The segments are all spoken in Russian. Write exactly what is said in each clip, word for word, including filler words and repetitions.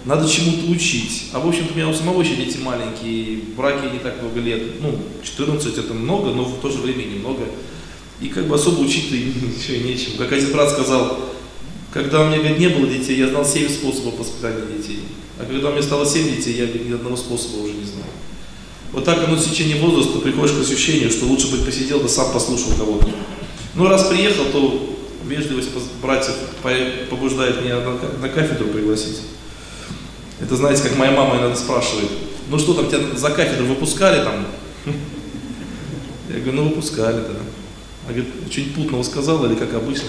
надо чему-то учить. А в общем-то у меня у самого еще дети маленькие, в браке не так много лет, ну, четырнадцать это много, но в то же время немного. И как бы особо учить-то еще и нечем. Как один брат сказал, когда у меня, говорит, не было детей, я знал семь способов воспитания детей. А когда у меня стало семь детей, я, говорит, ни одного способа уже не знал. Вот так оно в течение возраста приходишь к ощущению, что лучше быть посидел, да сам послушал кого-то. Ну, раз приехал, то вежливость братьев побуждает меня на кафедру пригласить. Это, знаете, как моя мама иногда спрашивает, ну что там, тебя за кафедру выпускали там? Я говорю, ну выпускали, да. Она говорит, что-нибудь путного сказала или как обычно?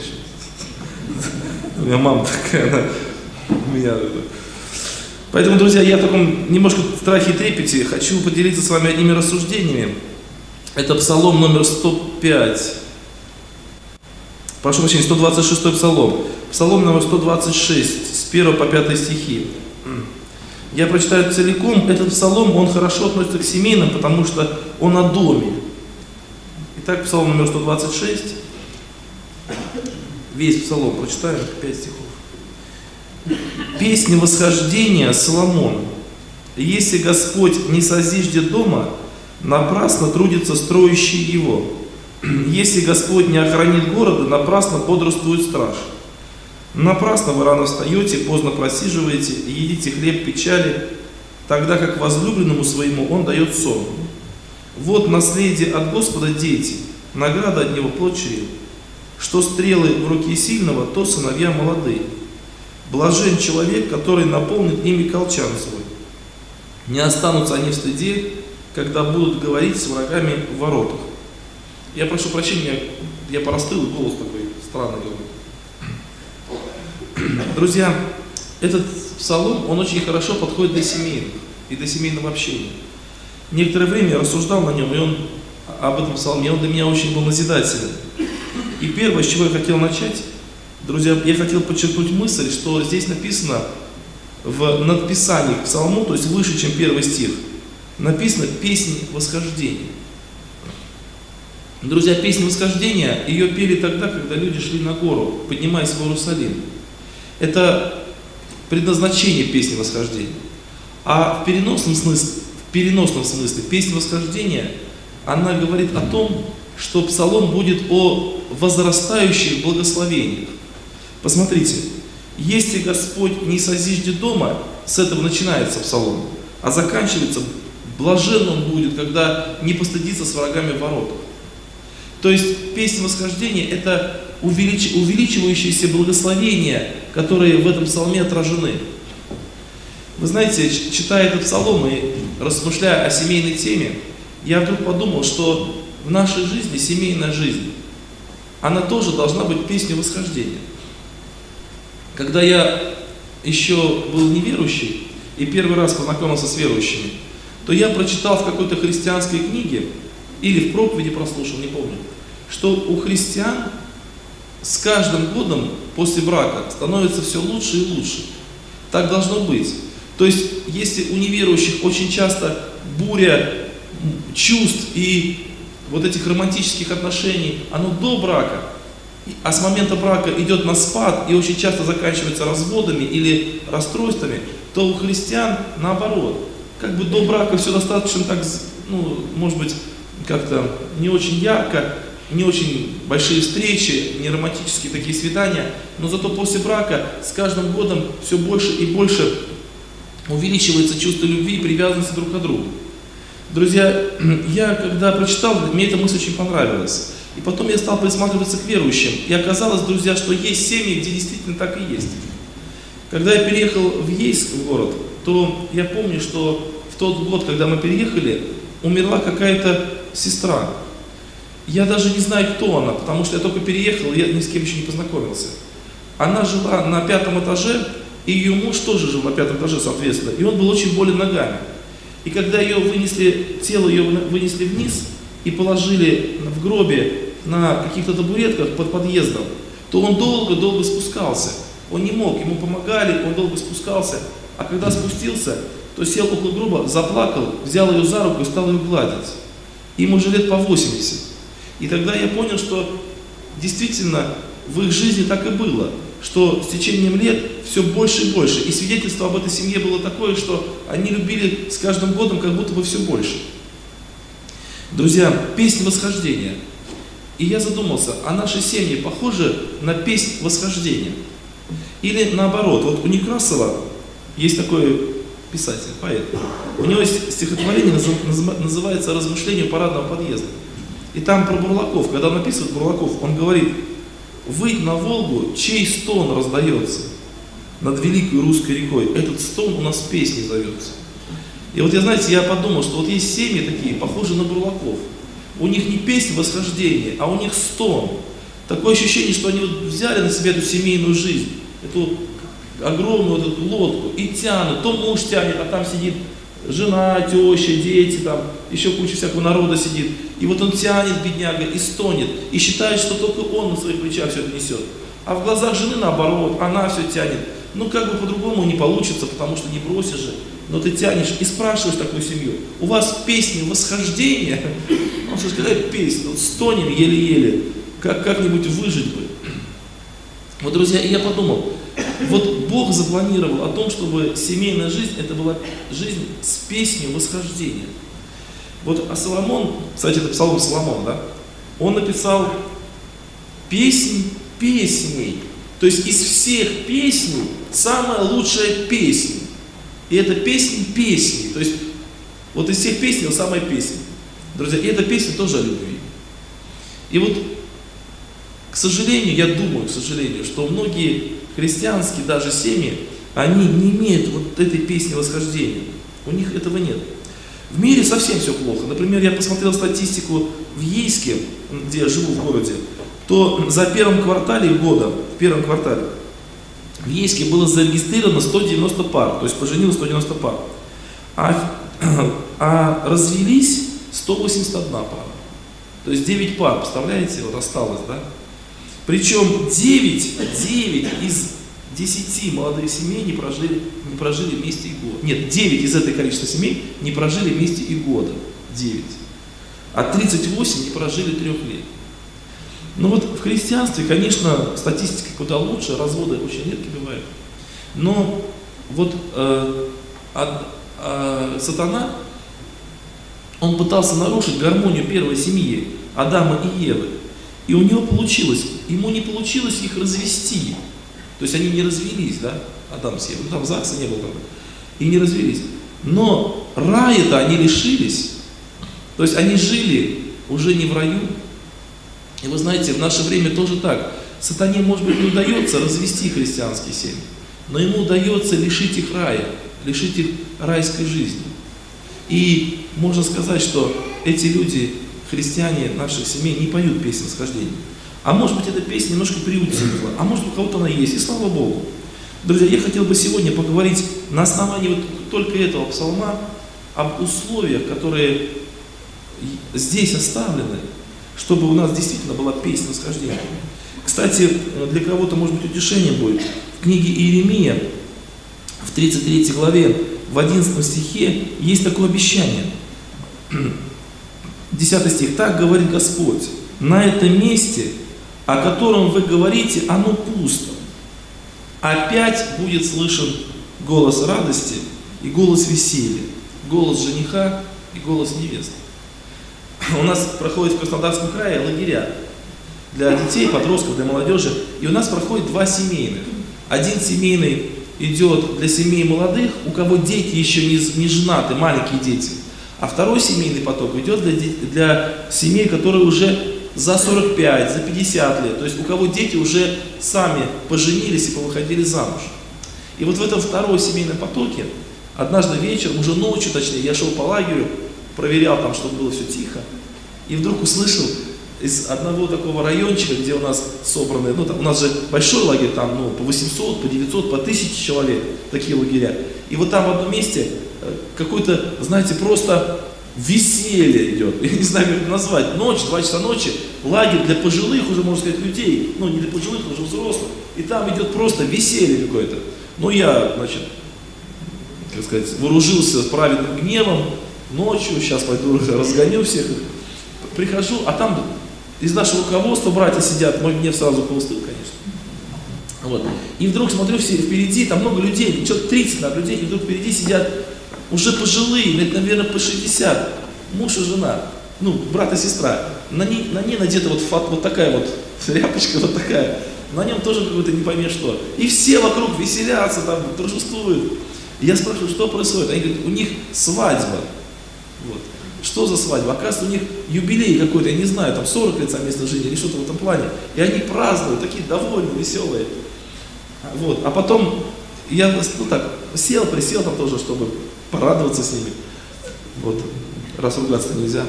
У меня мама такая, она меня... Поэтому, друзья, я в таком немножко страхе и трепете хочу поделиться с вами одними рассуждениями. Это Псалом номер сто пять. Прошу прощения, сто двадцать шестой Псалом. Псалом номер сто двадцать шесть, с первого по пятый стихи. Я прочитаю целиком. Этот Псалом, он хорошо относится к семейным, потому что он о доме. Итак, Псалом номер сто двадцать шесть. Весь Псалом прочитаем, пять стихов. Песня восхождения Соломона. Если Господь не созиждет дома, напрасно трудится строящий его. Если Господь не охранит города, напрасно бодрствует страж. Напрасно вы рано встаете, поздно просиживаете, и едите хлеб печали, тогда как возлюбленному своему он дает сон. Вот наследие от Господа дети, награда от него плод чрев. Что стрелы в руке сильного, то сыновья молодые. Блажен человек, который наполнит ими колчан свой. Не останутся они в стыде, когда будут говорить с врагами в воротах. Я прошу прощения, я порастыл, голос такой странный. Друзья, этот псалом, он очень хорошо подходит для семейных и для семейного общения. Некоторое время я рассуждал на нем, и он об этом псалме, он для меня очень был назидателен. И первое, с чего я хотел начать, друзья, я хотел подчеркнуть мысль, что здесь написано в надписании к псалму, то есть выше, чем первый стих, написано «Песнь восхождения». Друзья, песнь восхождения, ее пели тогда, когда люди шли на гору, поднимаясь в Иерусалим. Это предназначение песни восхождения. А в переносном смысле, в переносном смысле песня восхождения, она говорит о том, что псалом будет о возрастающих благословениях. Посмотрите, если Господь не созиждет дома, с этого начинается псалом, а заканчивается, блажен он будет, когда не постыдится с врагами в воротах. То есть песня восхождения – это увелич... увеличивающиеся благословения, которые в этом псалме отражены. Вы знаете, читая этот псалом и размышляя о семейной теме, я вдруг подумал, что в нашей жизни, семейная жизнь, она тоже должна быть песней восхождения. Когда я еще был неверующий и первый раз познакомился с верующими, то я прочитал в какой-то христианской книге, или в проповеди прослушал, не помню, что у христиан с каждым годом после брака становится все лучше и лучше. Так должно быть. То есть, если у неверующих очень часто буря чувств и вот этих романтических отношений, оно до брака, а с момента брака идет на спад и очень часто заканчивается разводами или расстройствами, то у христиан наоборот. Как бы до брака все достаточно так, ну, может быть, как-то не очень ярко, не очень большие встречи, не романтические такие свидания, но зато после брака с каждым годом все больше и больше увеличивается чувство любви и привязанности друг к другу. Друзья, я когда прочитал, мне эта мысль очень понравилась. И потом я стал присматриваться к верующим. И оказалось, друзья, что есть семьи, где действительно так и есть. Когда я переехал в Ейск, в город, то я помню, что в тот год, когда мы переехали, умерла какая-то сестра. Я даже не знаю, кто она, потому что я только переехал, я ни с кем еще не познакомился. Она жила на пятом этаже, и ее муж тоже жил на пятом этаже, соответственно, и он был очень болен ногами. И когда ее вынесли, тело ее вынесли вниз и положили в гробе на каких-то табуретках под подъездом, то он долго-долго спускался. Он не мог, ему помогали, он долго спускался. А когда спустился, то сел около гроба, заплакал, взял ее за руку и стал ее гладить. Ему уже лет по восемьдесят. И тогда я понял, что действительно в их жизни так и было. что с течением лет все больше и больше. И свидетельство об этой семье было такое, что они любили с каждым годом как будто бы все больше. Друзья, песнь восхождения. И я задумался, а наши семьи похожи на песнь восхождения? Или наоборот, вот у Некрасова есть такой писатель, поэт. У него есть стихотворение, называется «Размышления парадного подъезда». И там про бурлаков, когда он описывает бурлаков, он говорит: «Выйдь на Волгу, чей стон раздается над великой русской рекой, этот стон у нас песней зовется». И вот я, знаете, я подумал, что вот есть семьи такие, похожие на бурлаков. У них не песня восхождения, а у них стон. Такое ощущение, что они вот взяли на себя эту семейную жизнь, эту огромную вот эту лодку и тянут. То муж тянет, а там сидит жена, теща, дети, там еще куча всякого народа сидит. И вот он тянет, бедняга, и стонет, и считает, что только он на своих плечах все это несет. А в глазах жены наоборот, она все тянет. Ну как бы по-другому не получится, потому что не бросишь же. Но ты тянешь и спрашиваешь такую семью: у вас песни восхождения? Он скажет: какая песня? Вот стонем еле-еле, как, как-нибудь выжить бы. Вот, друзья, и я подумал, вот Бог запланировал о том, чтобы семейная жизнь, это была жизнь с песней восхождения. Вот, а Соломон, кстати, это псалом Соломона, да? Он написал песнь песней. То есть из всех песней самая лучшая песня. И это песня песни. То есть вот из всех песней он самая песня. Друзья, и эта песня тоже о любви. И вот, к сожалению, я думаю, к сожалению, что многие христианские даже семьи, они не имеют вот этой песни восхождения. У них этого нет. В мире совсем все плохо. Например, я посмотрел статистику в Ейске, где я живу в городе, то за первом квартале года, в первом квартале, в Ейске было зарегистрировано сто девяносто пар, то есть поженилось сто девяносто пар, а, а развелись сто восемьдесят одна пара. То есть девять пар, представляете, вот осталось, да? Причем девять, девять из десяти молодых семей не прожили, не прожили вместе и год. Нет, девять из этой количества семей не прожили вместе и года. девять. А тридцать восемь не прожили трех лет. Ну вот в христианстве, конечно, статистика куда лучше, разводы очень редко бывают. Но вот э, а, а, сатана, он пытался нарушить гармонию первой семьи, Адама и Евы. И у него получилось, ему не получилось их развести. То есть они не развелись, да, Адам с Евой, ну там ЗАГСа не было тогда, и не развелись. Но рая-то они лишились, то есть они жили уже не в раю. И вы знаете, в наше время тоже так. Сатане, может быть, не удается развести христианские семьи, но ему удается лишить их рая, лишить их райской жизни. И можно сказать, что эти люди, христиане наших семей, не поют песни восхождения. А может быть, эта песня немножко приутихла, а может, у кого-то она есть, и слава Богу. Друзья, я хотел бы сегодня поговорить на основании вот только этого псалма об условиях, которые здесь оставлены, чтобы у нас действительно была песня восхождения. Кстати, для кого-то, может быть, утешение будет. В книге Иеремия, в тридцать третьей главе, в одиннадцатом стихе, есть такое обещание. десятый стих. «Так говорит Господь: на этом месте, о котором вы говорите, оно пусто. Опять будет слышен голос радости и голос веселья, голос жениха и голос невесты». У нас проходит в Краснодарском крае лагеря для детей, подростков, для молодежи. И у нас проходит два семейных. Один семейный идет для семей молодых, у кого дети еще не, не женаты, маленькие дети. А второй семейный поток идет для, для семей, которые уже за сорок пять, за пятьдесят лет. То есть у кого дети уже сами поженились и повыходили замуж. И вот в этом втором семейном потоке однажды вечером, уже ночью точнее, я шел по лагерю, проверял там, чтобы было все тихо, и вдруг услышал из одного такого райончика, где у нас собраны, ну там у нас же большой лагерь, там ну, по восемьсот, по девятьсот, по тысяче человек, такие лагеря. И вот там в одном месте какое-то, знаете, просто веселье идет, я не знаю, как это назвать, ночь, два часа ночи, лагерь для пожилых, уже можно сказать, людей, ну не для пожилых, но уже взрослых, и там идет просто веселье какое-то. Ну я, значит, как сказать, вооружился праведным гневом, ночью, сейчас пойду разгоню всех, прихожу, а там из нашего руководства братья сидят, мой гнев сразу поустыл, конечно. Вот. И вдруг смотрю, все впереди, там много людей, что-то тридцать на людей, и вдруг впереди сидят уже пожилые, лет, наверное, по шестьдесят, муж и жена, ну, брат и сестра. На ней, на ней надета вот, вот такая вот тряпочка, вот такая, на нем тоже какой-то не пойми что. И все вокруг веселятся, там, торжествуют. И я спрашиваю, что происходит? Они говорят, у них свадьба. Вот. Что за свадьба? Оказывается, у них юбилей какой-то, я не знаю, там сорок лет совместной жизни или что-то в этом плане. И они празднуют, такие довольные, веселые. Вот. А потом я, ну так, сел, присел там тоже, чтобы порадоваться с ними. Вот. Раз ругаться нельзя.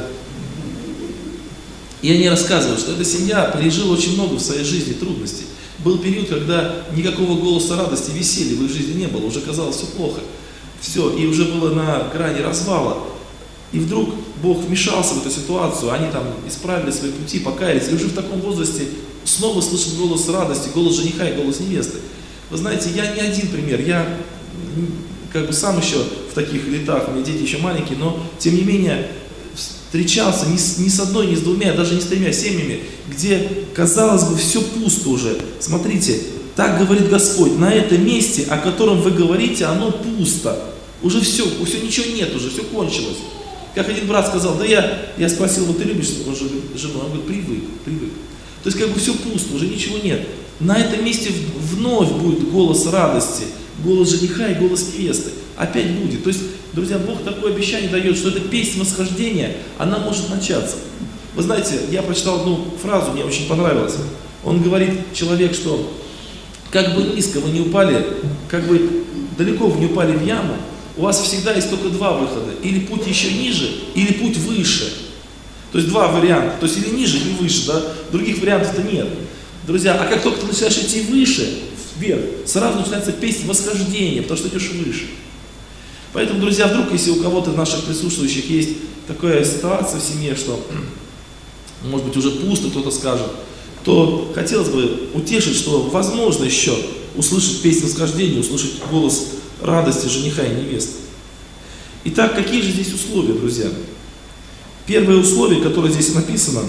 И они рассказывают, что эта семья пережила очень много в своей жизни трудностей. Был период, когда никакого голоса радости, веселья в их жизни не было, уже казалось все плохо. Все, и уже было на грани развала. И вдруг Бог вмешался в эту ситуацию, они там исправили свои пути, покаялись, и уже в таком возрасте снова слышат голос радости, голос жениха и голос невесты. Вы знаете, я не один пример, я как бы сам еще в таких летах, у меня дети еще маленькие, но тем не менее встречался ни с, ни с одной, ни с двумя, даже не с тремя семьями, где, казалось бы, все пусто уже. Смотрите, так говорит Господь, на этом месте, о котором вы говорите, оно пусто. Уже все, все ничего нет, уже все кончилось. Как один брат сказал, да я, я спросил, вот ты любишь жену? Он говорит, привык, привык. То есть как бы все пусто, уже ничего нет. На этом месте вновь будет голос радости, голос жениха и голос невесты. Опять будет. То есть, друзья, Бог такое обещание дает, что эта песня восхождения, она может начаться. Вы знаете, я прочитал одну фразу, мне очень понравилась. Он говорит, человек, что как бы низко вы не упали, как бы далеко вы не упали в яму, у вас всегда есть только два выхода. Или путь еще ниже, или путь выше. То есть два варианта. То есть или ниже, или выше. Да? Других вариантов-то нет. Друзья, а как только ты начинаешь идти выше, вверх, сразу начинается песня восхождения, потому что идешь выше. Поэтому, друзья, вдруг, если у кого-то из наших присутствующих есть такая ситуация в семье, что, может быть, уже пусто, кто-то скажет, то хотелось бы утешить, что возможно еще услышать песню восхождения, услышать голос радости жениха и невесты. Итак, какие же здесь условия, друзья? Первое условие, которое здесь написано,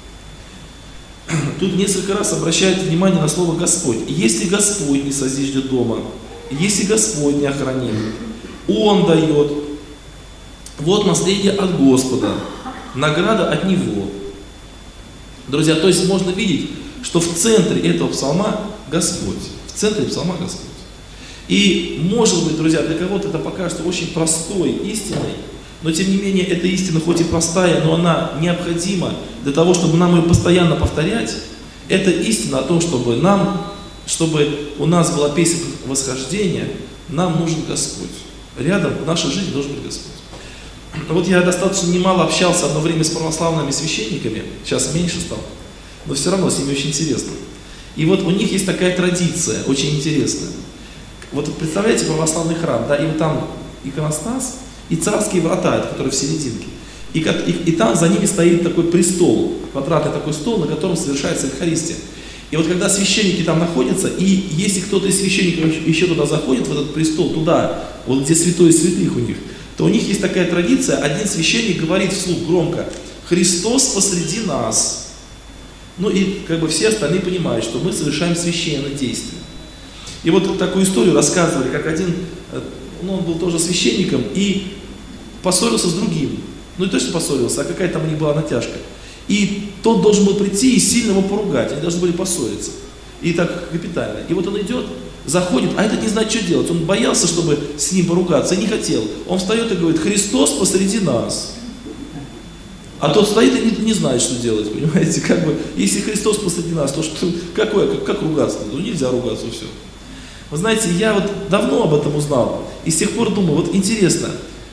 тут несколько раз обращает внимание на слово Господь. Если Господь не созиждет дома, если Господь не охранит, Он дает. Вот наследие от Господа, награда от Него. Друзья, то есть можно видеть, что в центре этого псалма Господь. В центре псалма Господь. И может быть, друзья, для кого-то это покажется очень простой истиной, но тем не менее эта истина хоть и простая, но она необходима для того, чтобы нам ее постоянно повторять. Это истина о том, чтобы нам, чтобы у нас была песня восхождения, нам нужен Господь. Рядом в нашей жизни должен быть Господь. Вот я достаточно немало общался одно время с православными священниками, сейчас меньше стал, но все равно с ними очень интересно. И вот у них есть такая традиция, очень интересная. Вот представляете православный храм, да, и вот там иконостас, и царские врата, которые в серединке. И, и, и там за ними стоит такой престол, квадратный такой стол, на котором совершается Евхаристия. И вот когда священники там находятся, и если кто-то из священников еще туда заходит, в этот престол, туда, вот где святой святых у них, то у них есть такая традиция, один священник говорит вслух громко: «Христос посреди нас». Ну и как бы все остальные понимают, что мы совершаем священное действие. И вот такую историю рассказывали, как один, ну он был тоже священником и поссорился с другим. Ну не то, что поссорился, а какая там у них была натяжка. И тот должен был прийти и сильно его поругать, они должны были поссориться. И так капитально. И вот он идет, заходит, а этот не знает, что делать. Он боялся, чтобы с ним поругаться, и не хотел. Он встает и говорит: «Христос посреди нас». А тот стоит и не, не знает, что делать, понимаете? Как бы, если Христос посреди нас, то что, какое, как, как ругаться? Ну нельзя ругаться, все. Вы знаете, я вот давно об этом узнал, и с тех пор думаю, вот интересно,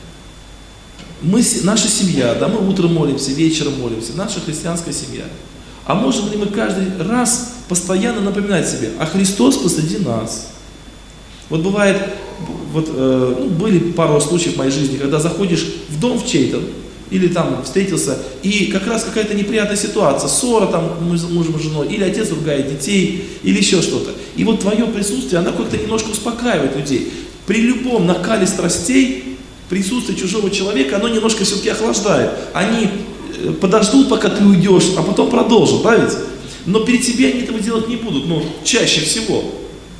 мы, наша семья, да, мы утром молимся, вечером молимся, наша христианская семья. А можем ли мы каждый раз постоянно напоминать себе: а Христос посреди нас? Вот бывает, вот, э, ну, были пару случаев в моей жизни, когда заходишь в дом в чей-то, или там встретился, и как раз какая-то неприятная ситуация, ссора там мужем и женой, или отец ругает детей, или еще что-то. И вот твое присутствие, оно как-то немножко успокаивает людей. При любом накале страстей присутствие чужого человека, оно немножко все-таки охлаждает. Они подождут, пока ты уйдешь, а потом продолжат, да ведь? Но перед тебе они этого делать не будут, ну, чаще всего.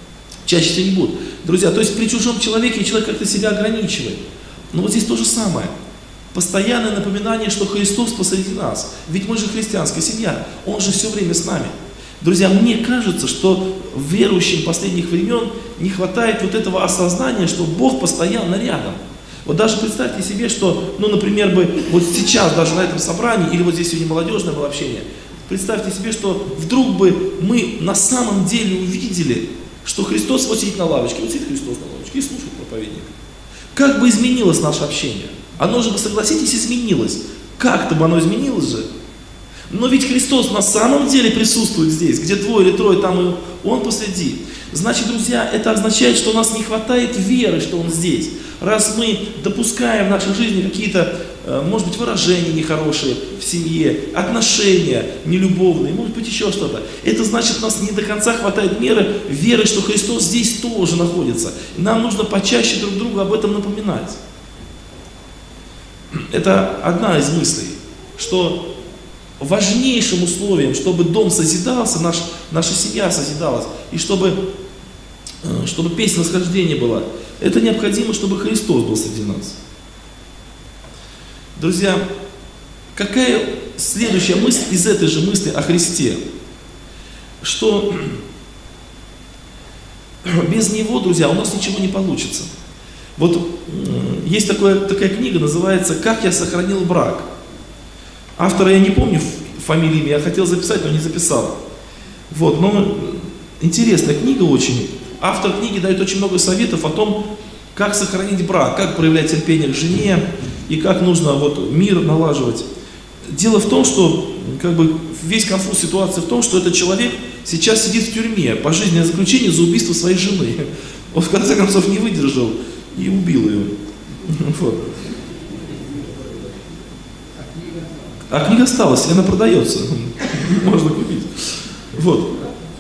Чаще всего не будут. Друзья, то есть при чужом человеке человек как-то себя ограничивает. Но вот здесь то же самое. Постоянное напоминание, что Христос посреди нас. Ведь мы же христианская семья, Он же все время с нами. Друзья, мне кажется, что верующим последних времен не хватает вот этого осознания, что Бог постоянно рядом. Вот даже представьте себе, что, ну, например, бы вот сейчас, даже на этом собрании, или вот здесь сегодня молодежное было общение, представьте себе, что вдруг бы мы на самом деле увидели, что Христос вот сидит на лавочке, вот сидит Христос на лавочке и слушает проповедника. Как бы изменилось наше общение? Оно же, вы согласитесь, изменилось. Как-то бы оно изменилось же. Но ведь Христос на самом деле присутствует здесь, где двое или трое, там и Он посреди. Значит, друзья, это означает, что у нас не хватает веры, что Он здесь. Раз мы допускаем в нашей жизни какие-то, может быть, выражения нехорошие в семье, отношения нелюбовные, может быть, еще что-то. Это значит, у нас не до конца хватает меры, веры, что Христос здесь тоже находится. И нам нужно почаще друг другу об этом напоминать. Это одна из мыслей, что важнейшим условием, чтобы дом созидался, наш, наша семья созидалась, и чтобы, чтобы песня восхождения была, это необходимо, чтобы Христос был среди нас. Друзья, какая следующая мысль из этой же мысли о Христе? Что без Него, друзья, у нас ничего не получится. Вот есть такое, такая книга, называется «Как я сохранил брак». Автора я не помню фамилии, я хотел записать, но не записал. Вот, но интересная книга очень. Автор книги дает очень много советов о том, как сохранить брак, как проявлять терпение к жене и как нужно вот мир налаживать. Дело в том, что как бы весь конфуз ситуации в том, что этот человек сейчас сидит в тюрьме, пожизненное заключение за убийство своей жены. Он в конце концов не выдержал и убил ее. Вот. А книга осталась, и она продается. Можно купить. Вот.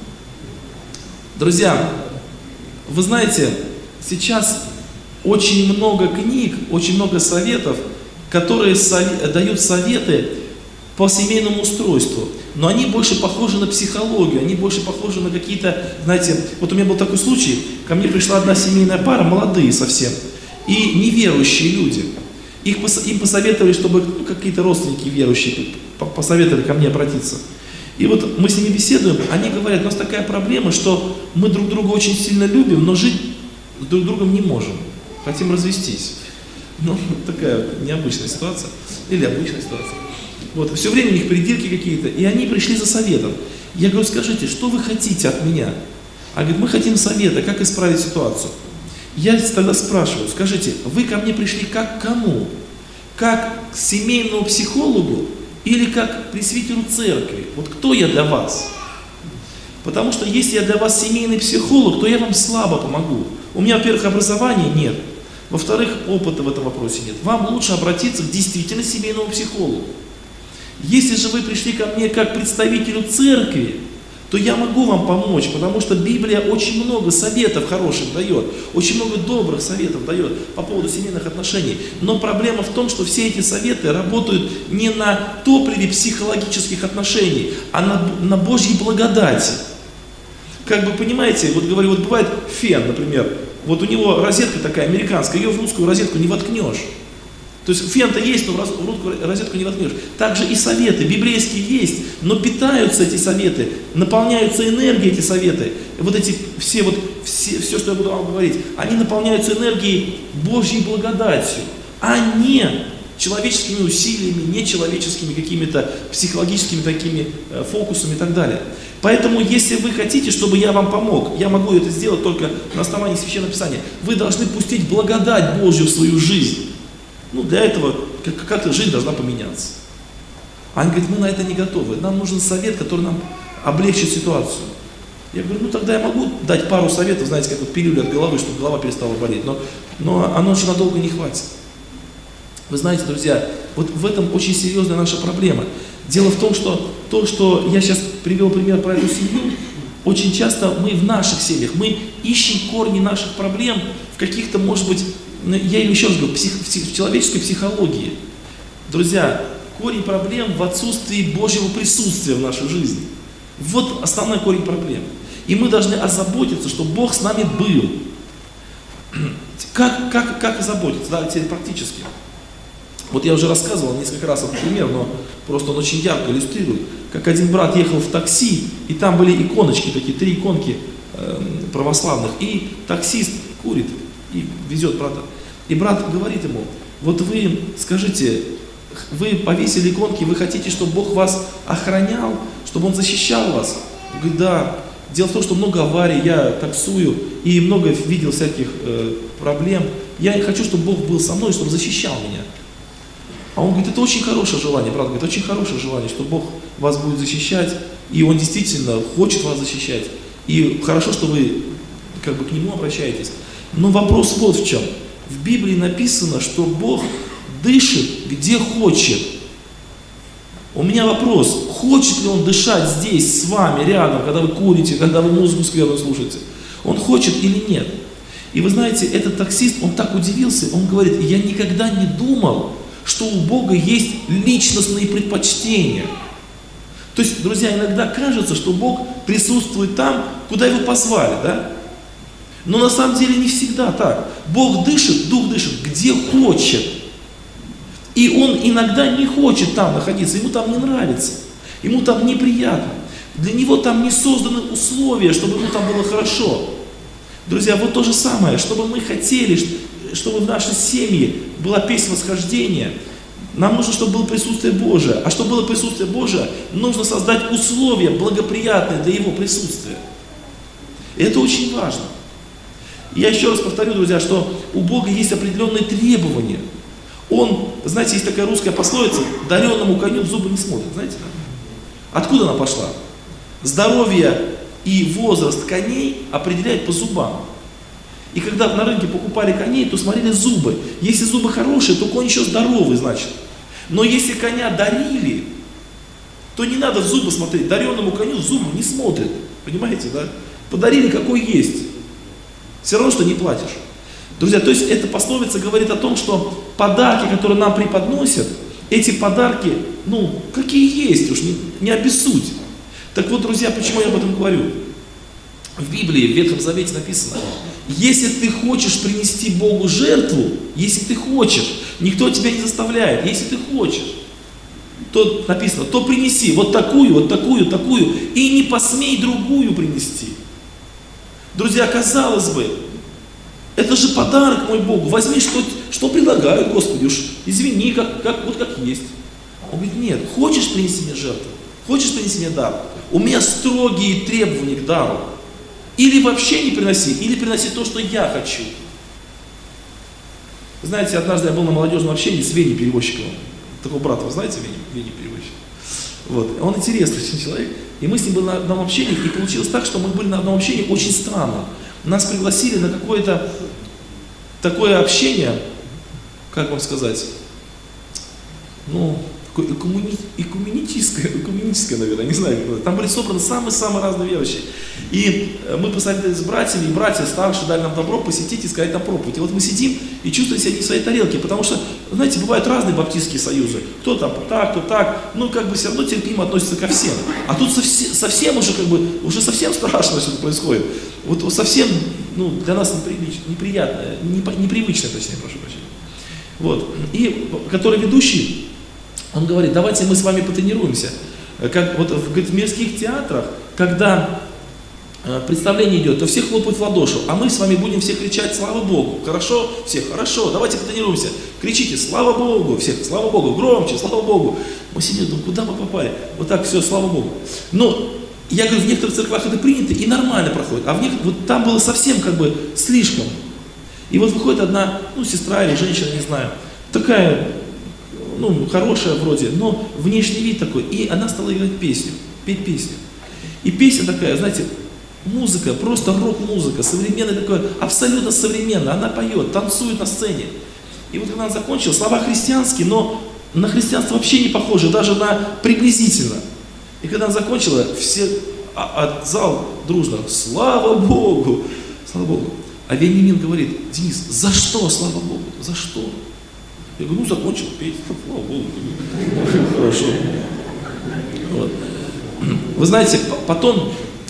Друзья, вы знаете, сейчас очень много книг, очень много советов, которые сове- дают советы по семейному устройству. Но они больше похожи на психологию, они больше похожи на какие-то, знаете, вот у меня был такой случай, ко мне пришла одна семейная пара, молодые совсем, и неверующие люди. Их, им посоветовали, чтобы ну, какие-то родственники верующие посоветовали ко мне обратиться. И вот мы с ними беседуем, они говорят, у нас такая проблема, что мы друг друга очень сильно любим, но жить друг с другом не можем, хотим развестись. Ну, такая необычная ситуация, или обычная ситуация. Вот, все время у них придирки какие-то, и они пришли за советом. Я говорю, скажите, что вы хотите от меня? А говорит, мы хотим совета, как исправить ситуацию. Я тогда спрашиваю, скажите, вы ко мне пришли как к кому? Как к семейному психологу или как к пресвитеру церкви? Вот кто я для вас? Потому что если я для вас семейный психолог, то я вам слабо помогу. У меня, во-первых, образования нет. Во-вторых, опыта в этом вопросе нет. Вам лучше обратиться к действительно семейному психологу. Если же вы пришли ко мне как представителю церкви, то я могу вам помочь, потому что Библия очень много советов хороших дает, очень много добрых советов дает по поводу семейных отношений. Но проблема в том, что все эти советы работают не на топливе психологических отношений, а на, на Божьей благодати. Как бы понимаете, вот говорю, вот бывает фен, например, вот у него розетка такая американская, ее в русскую розетку не воткнешь. То есть фен-то есть, но в русскую розетку не воткнешь. Также и советы библейские есть, но питаются эти советы, наполняются энергией эти советы. Вот эти все, вот, все, все, что я буду вам говорить, они наполняются энергией Божьей благодатью, а не человеческими усилиями, не человеческими какими-то психологическими такими э, фокусами и так далее. Поэтому, если вы хотите, чтобы я вам помог, я могу это сделать только на основании Священного Писания. Вы должны пустить благодать Божью в свою жизнь. Ну, для этого как-то жизнь должна поменяться. А они говорят, мы на это не готовы. Нам нужен совет, который нам облегчит ситуацию. Я говорю, ну тогда я могу дать пару советов, знаете, как вот пилюлю от головы, чтобы голова перестала болеть. Но, но оно очень надолго не хватит. Вы знаете, друзья, вот в этом очень серьезная наша проблема. Дело в том, что то, что я сейчас привел пример про эту семью, очень часто мы в наших семьях, мы ищем корни наших проблем в каких-то, может быть, я еще раз говорю, псих, в человеческой психологии. Друзья, корень проблем в отсутствии Божьего присутствия в нашей жизни. Вот основной корень проблем. И мы должны озаботиться, чтобы Бог с нами был. Как, как, как озаботиться? Да, теперь практически. Вот я уже рассказывал несколько раз этот пример, но просто он очень ярко иллюстрирует. Как один брат ехал в такси, и там были иконочки, такие три иконки э, православных. И таксист курит и везет брата. И брат говорит ему: вот вы скажите, вы повесили иконки, вы хотите, чтобы Бог вас охранял, чтобы Он защищал вас? Он говорит: да. Дело в том, что много аварий, я таксую и много видел всяких э, проблем. Я хочу, чтобы Бог был со мной, чтобы защищал меня. А он говорит: это очень хорошее желание, брат говорит, очень хорошее желание, что Бог вас будет защищать, и Он действительно хочет вас защищать. И хорошо, что вы как бы к Нему обращаетесь. Но вопрос вот в чем. В Библии написано, что Бог дышит где хочет. У меня вопрос, хочет ли Он дышать здесь, с вами, рядом, когда вы курите, когда вы музыку скверную слушаете? Он хочет или нет? И вы знаете, этот таксист, он так удивился, он говорит: я никогда не думал, что у Бога есть личностные предпочтения. То есть, друзья, иногда кажется, что Бог присутствует там, куда Его позвали, да? Но на самом деле не всегда так. Бог дышит, Дух дышит, где хочет. И Он иногда не хочет там находиться, Ему там не нравится, Ему там неприятно. Для Него там не созданы условия, чтобы Ему там было хорошо. Друзья, вот то же самое, чтобы мы хотели, чтобы в нашей семье была песнь восхождения, нам нужно, чтобы было присутствие Божие. А чтобы было присутствие Божие, нужно создать условия благоприятные для Его присутствия. И это очень важно. Я еще раз повторю, друзья, что у Бога есть определенные требования. Он, знаете, есть такая русская пословица: дареному коню в зубы не смотрит. Знаете, да? Откуда она пошла? Здоровье и возраст коней определяет по зубам. И когда на рынке покупали коней, то смотрели зубы. Если зубы хорошие, то конь еще здоровый, значит. Но если коня дарили, то не надо в зубы смотреть. Дареному коню в зубы не смотрят. Понимаете, да? Подарили какой есть. Все равно, что не платишь. Друзья, то есть эта пословица говорит о том, что подарки, которые нам преподносят, эти подарки, ну, какие есть, уж не, не обессудь. Так вот, друзья, почему я об этом говорю? В Библии, в Ветхом Завете написано: если ты хочешь принести Богу жертву, если ты хочешь, никто тебя не заставляет, если ты хочешь, то написано, то принеси вот такую, вот такую, такую, и не посмей другую принести. Друзья, казалось бы, это же подарок мой Богу. Возьми, что, что предлагают, Господи, уж извини, как, как, вот как есть. Он говорит: нет, хочешь принести мне жертву? Хочешь принести мне дар? У меня строгие требования к дару. Или вообще не приноси, или приноси то, что я хочу. Знаете, однажды я был на молодежном общении с Веней Перевозчиковым. Такого брата, вы знаете, Веня, Веня Перевозчик? Вот. Он интересный очень человек. И мы с ним были на одном общении, и получилось так, что мы были на одном общении очень странно. Нас пригласили на какое-то такое общение, как вам сказать, ну, экуменическое, экуменическое, наверное, не знаю, как это. Там были собраны самые-самые разные верующие. И мы посоветовались с братьями, и братья старшие дали нам добро посетить и сказать нам проповедь. И вот мы сидим и чувствуем себя не в своей тарелке, потому что, знаете, бывают разные баптистские союзы. Кто там так, кто так, ну, как бы все равно терпимо относится ко всем. А тут совсем, совсем уже, как бы, уже совсем страшно, что происходит. Вот совсем, ну, для нас неприятное, непривычное, точнее, прошу прощения. Вот. И который ведущий, он говорит: давайте мы с вами потренируемся. Как вот в, говорит, в мирских театрах, когда э, представление идет, то все хлопают в ладошу, а мы с вами будем все кричать: слава Богу. Хорошо? Все, хорошо, давайте потренируемся. Кричите: слава Богу, все, слава Богу, громче, слава Богу. Мы сидим, думаем, куда мы попали? Вот так, все, слава Богу. Но я говорю, в некоторых церквах это принято и нормально проходит, а в некоторых, вот там было совсем как бы слишком. И вот выходит одна, ну, сестра или женщина, не знаю, такая, ну, хорошая вроде, но внешний вид такой. И она стала играть песню, петь песню. И песня такая, знаете, музыка, просто рок-музыка, современная такая, абсолютно современная. Она поет, танцует на сцене. И вот когда она закончила, слова христианские, но на христианство вообще не похожи, даже на приблизительно. И когда она закончила, все, а, а зал дружно: слава Богу, слава Богу. А Вениамин говорит: Денис, за что, слава Богу, за что? Я говорю: ну, закончил петь, слава Богу. Хорошо. Вот. Вы знаете, потом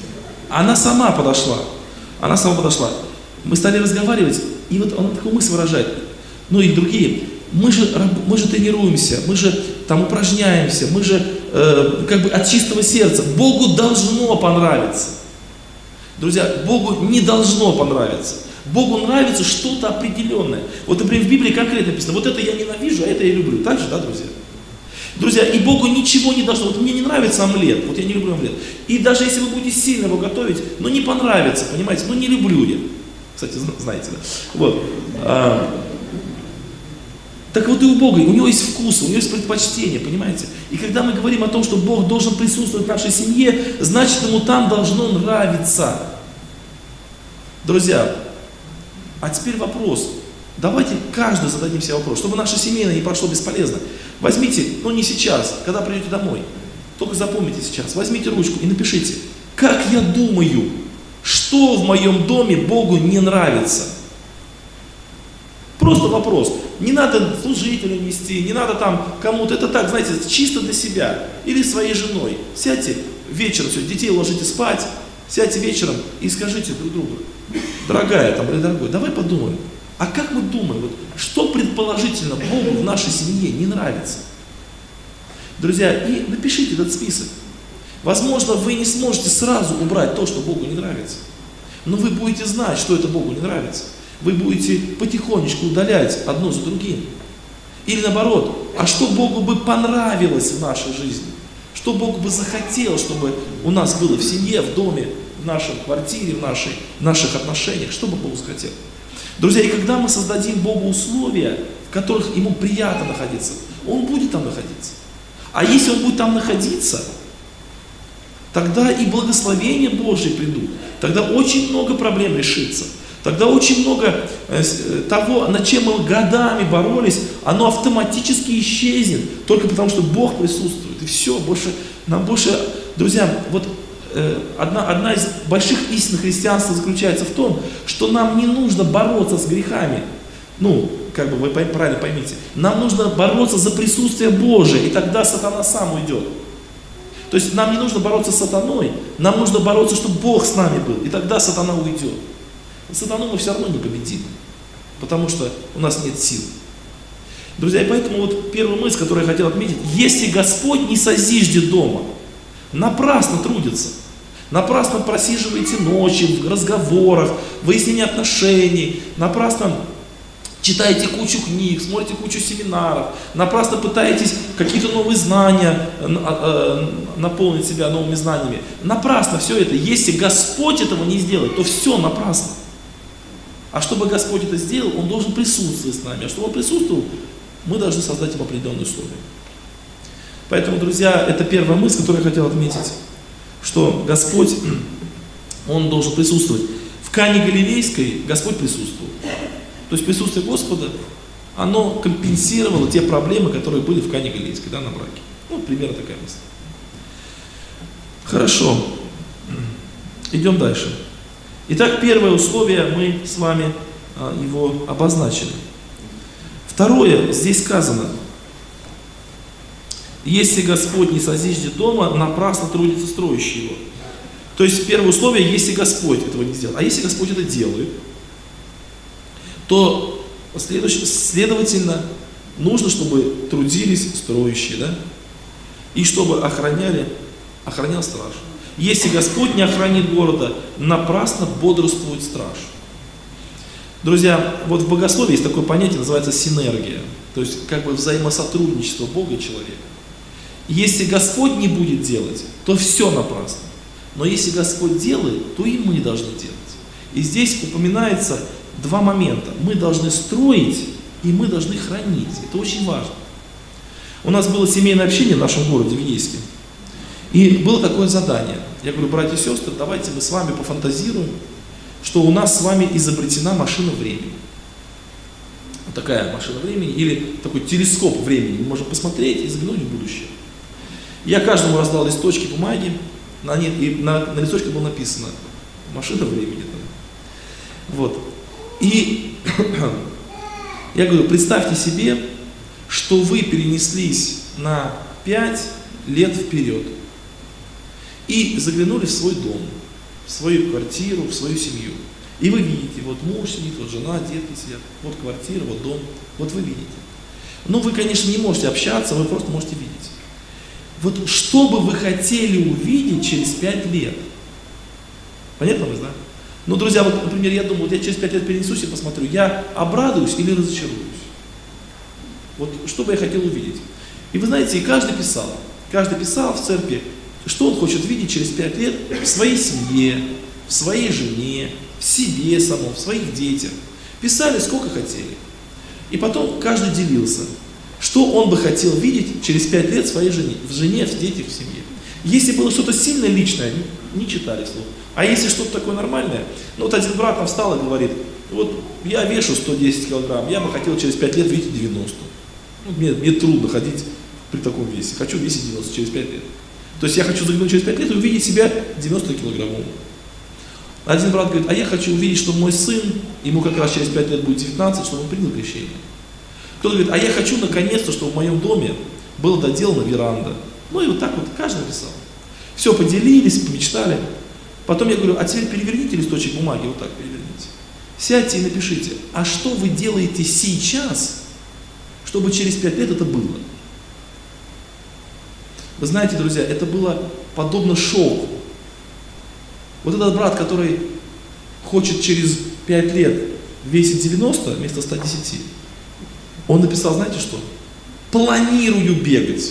Она сама подошла. Она сама подошла. Мы стали разговаривать, и вот она такую мысль выражает. Ну и другие. Мы же, мы же тренируемся, мы же там упражняемся, мы же э, как бы от чистого сердца. Богу должно понравиться. Друзья, Богу не должно понравиться. Богу нравится что-то определенное. Вот, например, в Библии конкретно написано, вот это я ненавижу, а это я люблю. Так же, да, друзья? Друзья, и Богу ничего не должно. Вот мне не нравится омлет, вот я не люблю омлет. И даже если вы будете сильно его готовить, ну не понравится, понимаете, ну не люблю я. Кстати, знаете, да? Вот. А, так вот и у Бога, у него есть вкус, у него есть предпочтение, понимаете? И когда мы говорим о том, что Бог должен присутствовать в нашей семье, значит, ему там должно нравиться. Друзья, а теперь вопрос. Давайте каждый зададим себе вопрос, чтобы наше семейное не прошло бесполезно. Возьмите, ну не сейчас, когда придете домой, только запомните сейчас, возьмите ручку и напишите, как я думаю, что в моем доме Богу не нравится. Просто вопрос. Не надо служителям нести, не надо там кому-то, это так, знаете, чисто для себя. Или своей женой. Сядьте вечером, все, детей ложите спать, сядьте вечером и скажите друг другу, дорогая там, или дорогой, давай подумаем. А как мы думаем, вот, что предположительно Богу в нашей семье не нравится? Друзья, и напишите этот список. Возможно, вы не сможете сразу убрать то, что Богу не нравится. Но вы будете знать, что это Богу не нравится. Вы будете потихонечку удалять одно за другим. Или наоборот, а что Богу бы понравилось в нашей жизни? Что Богу бы захотел, чтобы у нас было в семье, в доме, в нашей квартире, в, нашей, в наших отношениях? Что бы Бог захотел? Друзья, и когда мы создадим Богу условия, в которых Ему приятно находиться, Он будет там находиться. А если Он будет там находиться, тогда и благословения Божьи придут. Тогда очень много проблем решится. Тогда очень много того, над чем мы годами боролись, оно автоматически исчезнет. Только потому, что Бог присутствует. И все, больше, нам больше, друзья, вот Одна, одна из больших истин христианства заключается в том, что нам не нужно бороться с грехами. Ну, как бы вы правильно поймите. Нам нужно бороться за присутствие Божие, и тогда сатана сам уйдет. То есть нам не нужно бороться с сатаной, нам нужно бороться, чтобы Бог с нами был, и тогда сатана уйдет. Сатану мы все равно не победим, потому что у нас нет сил. Друзья, и поэтому вот первая мысль, которую я хотел отметить, если Господь не созиждет дома, напрасно трудится. Напрасно просиживаете ночи в разговорах, выяснении отношений, напрасно читаете кучу книг, смотрите кучу семинаров, напрасно пытаетесь какие-то новые знания наполнить себя новыми знаниями. Напрасно все это. Если Господь этого не сделает, то все напрасно. А чтобы Господь это сделал, Он должен присутствовать с нами. А чтобы Он присутствовал, мы должны создать им определенные условия. Поэтому, друзья, это первая мысль, которую я хотел отметить, что Господь, Он должен присутствовать. В Кане Галилейской Господь присутствовал. То есть присутствие Господа, оно компенсировало те проблемы, которые были в Кане Галилейской, да, на браке. Ну, примерно такая мысль. Хорошо. Идем дальше. Итак, первое условие, мы с вами а, его обозначили. Второе, здесь сказано, если Господь не созиждет дома, напрасно трудится строящий его. То есть первое условие, если Господь этого не сделал. А если Господь это делает, то следовательно, нужно, чтобы трудились строящие, да? И чтобы охраняли, охранял страж. Если Господь не охранит города, напрасно бодрствует страж. Друзья, вот в богословии есть такое понятие, называется синергия. То есть как бы взаимосотрудничество Бога и человека. Если Господь не будет делать, то все напрасно. Но если Господь делает, то и мы должны делать. И здесь упоминается два момента. Мы должны строить, и мы должны хранить. Это очень важно. У нас было семейное общение в нашем городе, в Ейске. И было такое задание. Я говорю, братья и сестры, давайте мы с вами пофантазируем, что у нас с вами изобретена машина времени. Вот такая машина времени, или такой телескоп времени. Мы можем посмотреть и заглянуть в будущее. Я каждому раздал листочки бумаги, на, них, и на, на листочке было написано «машина времени». Вот. И я говорю, представьте себе, что вы перенеслись на пять лет вперед и заглянули в свой дом. в свою квартиру, в свою семью. И вы видите, вот муж сидит, вот жена, детки сидят, вот квартира, вот дом, вот вы видите. Но вы, конечно, не можете общаться, вы просто можете видеть. Вот что бы вы хотели увидеть через пять лет? Понятно, да? Ну, друзья, вот, например, я думаю, вот я через пять лет перенесусь и посмотрю, я обрадуюсь или разочаруюсь. Вот что бы я хотел увидеть. И вы знаете, и каждый писал, каждый писал в церкви, что он хочет видеть через пять лет в своей семье, в своей жене, в себе самом, в своих детях. Писали сколько хотели. И потом каждый делился, что он бы хотел видеть через пять лет в своей жене, в жене, в детях, в семье. Если было что-то сильно личное, не читали вслух. А если что-то такое нормальное, ну вот один брат там встал и говорит, вот я вешу сто десять килограмм, я бы хотел через пять лет видеть девяносто. Ну, мне, мне трудно ходить при таком весе, хочу весить девяносто через пять лет. То есть я хочу заглянуть через пять лет и увидеть себя девяносто килограммовым. Один брат говорит, а я хочу увидеть, что мой сын, ему как раз через пять лет будет девятнадцать, чтобы он принял крещение. Кто-то говорит, а я хочу наконец-то, чтобы в моем доме была доделана веранда. Ну и вот так вот каждый написал. Все, поделились, помечтали. Потом я говорю, а теперь переверните листочек бумаги, вот так переверните. Сядьте и напишите, а что вы делаете сейчас, чтобы через пять лет это было? Вы знаете, друзья, это было подобно шоку. Вот этот брат, который хочет через пять лет весить девяносто вместо ста десяти, он написал, знаете что? Планирую бегать.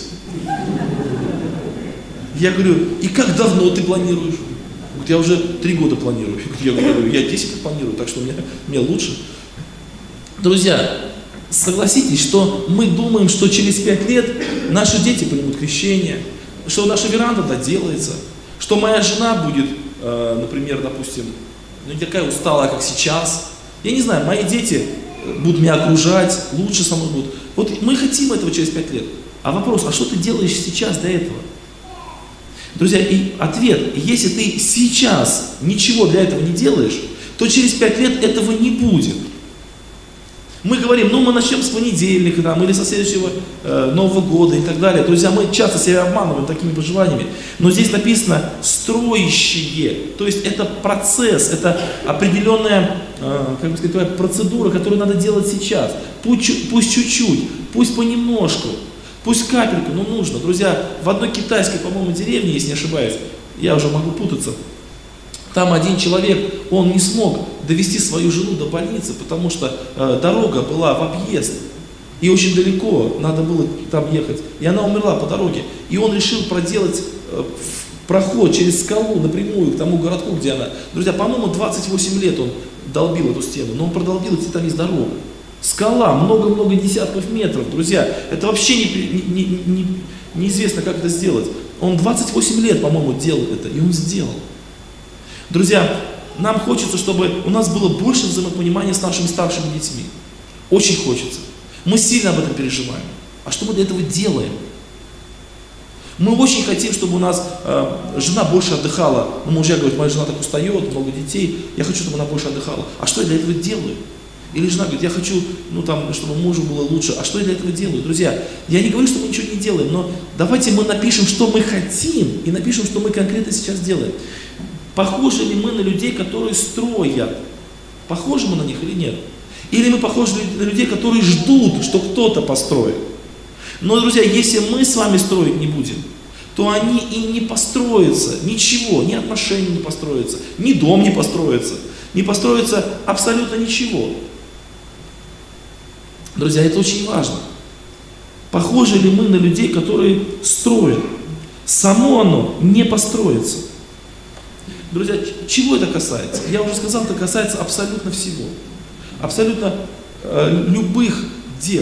Я говорю, и как давно ты планируешь? Вот я уже три года планирую. Я говорю, я десять лет планирую, так что мне, мне лучше. Друзья, согласитесь, что мы думаем, что через пять лет наши дети примут крещение, что наша веранда доделается, что моя жена будет, э, например, допустим, ну, не такая усталая, как сейчас. Я не знаю, мои дети будут меня окружать, лучше со мной будут. Вот мы хотим этого через пять лет. А вопрос, а что ты делаешь сейчас для этого? Друзья, и ответ, если ты сейчас ничего для этого не делаешь, то через пять лет этого не будет. Мы говорим, ну мы начнем с понедельника там, или со следующего э, Нового года и так далее. Друзья, мы часто себя обманываем такими пожеланиями. Но здесь написано строящие. То есть это процесс, это определенная э, как бы сказать, процедура, которую надо делать сейчас. Пусть, пусть чуть-чуть, пусть понемножку, пусть капельку, но нужно. Друзья, в одной китайской, по-моему, деревне, если не ошибаюсь, я уже могу путаться, там один человек, он не смог довести свою жену до больницы, потому что э, дорога была в объезд, и очень далеко надо было там ехать, и она умерла по дороге. И он решил проделать э, проход через скалу напрямую к тому городку, где она. Друзья, по-моему, двадцать восемь лет он долбил эту стену, но он продолбил, если там есть дорога. Скала, много-много десятков метров, друзья, это вообще не, не, не, не, неизвестно, как это сделать. Он двадцать восемь лет, по-моему, делал это, и он сделал. Друзья, нам хочется, чтобы у нас было больше взаимопонимания с нашими старшими детьми. Очень хочется. Мы сильно об этом переживаем. А что мы для этого делаем? Мы очень хотим, чтобы у нас э, жена больше отдыхала. Ну, мужья говорят, моя жена так устает, много детей. Я хочу, чтобы она больше отдыхала. А что я для этого делаю? Или жена говорит, я хочу, ну, там, чтобы мужу было лучше. А что я для этого делаю? Друзья, я не говорю, что мы ничего не делаем, но давайте мы напишем, что мы хотим, и напишем, что мы конкретно сейчас делаем. Похожи ли мы на людей, которые строят? Похожи мы на них или нет? Или мы похожи на людей, которые ждут, что кто-то построит? Но, друзья, если мы с вами строить не будем, то они и не построятся. Ничего, ни отношения не построятся, ни дом не построится, не построится абсолютно ничего. Друзья, это очень важно. Похожи ли мы на людей, которые строят? Само оно не построится. Друзья, чего это касается? Я уже сказал, это касается абсолютно всего. Абсолютно э, любых дел.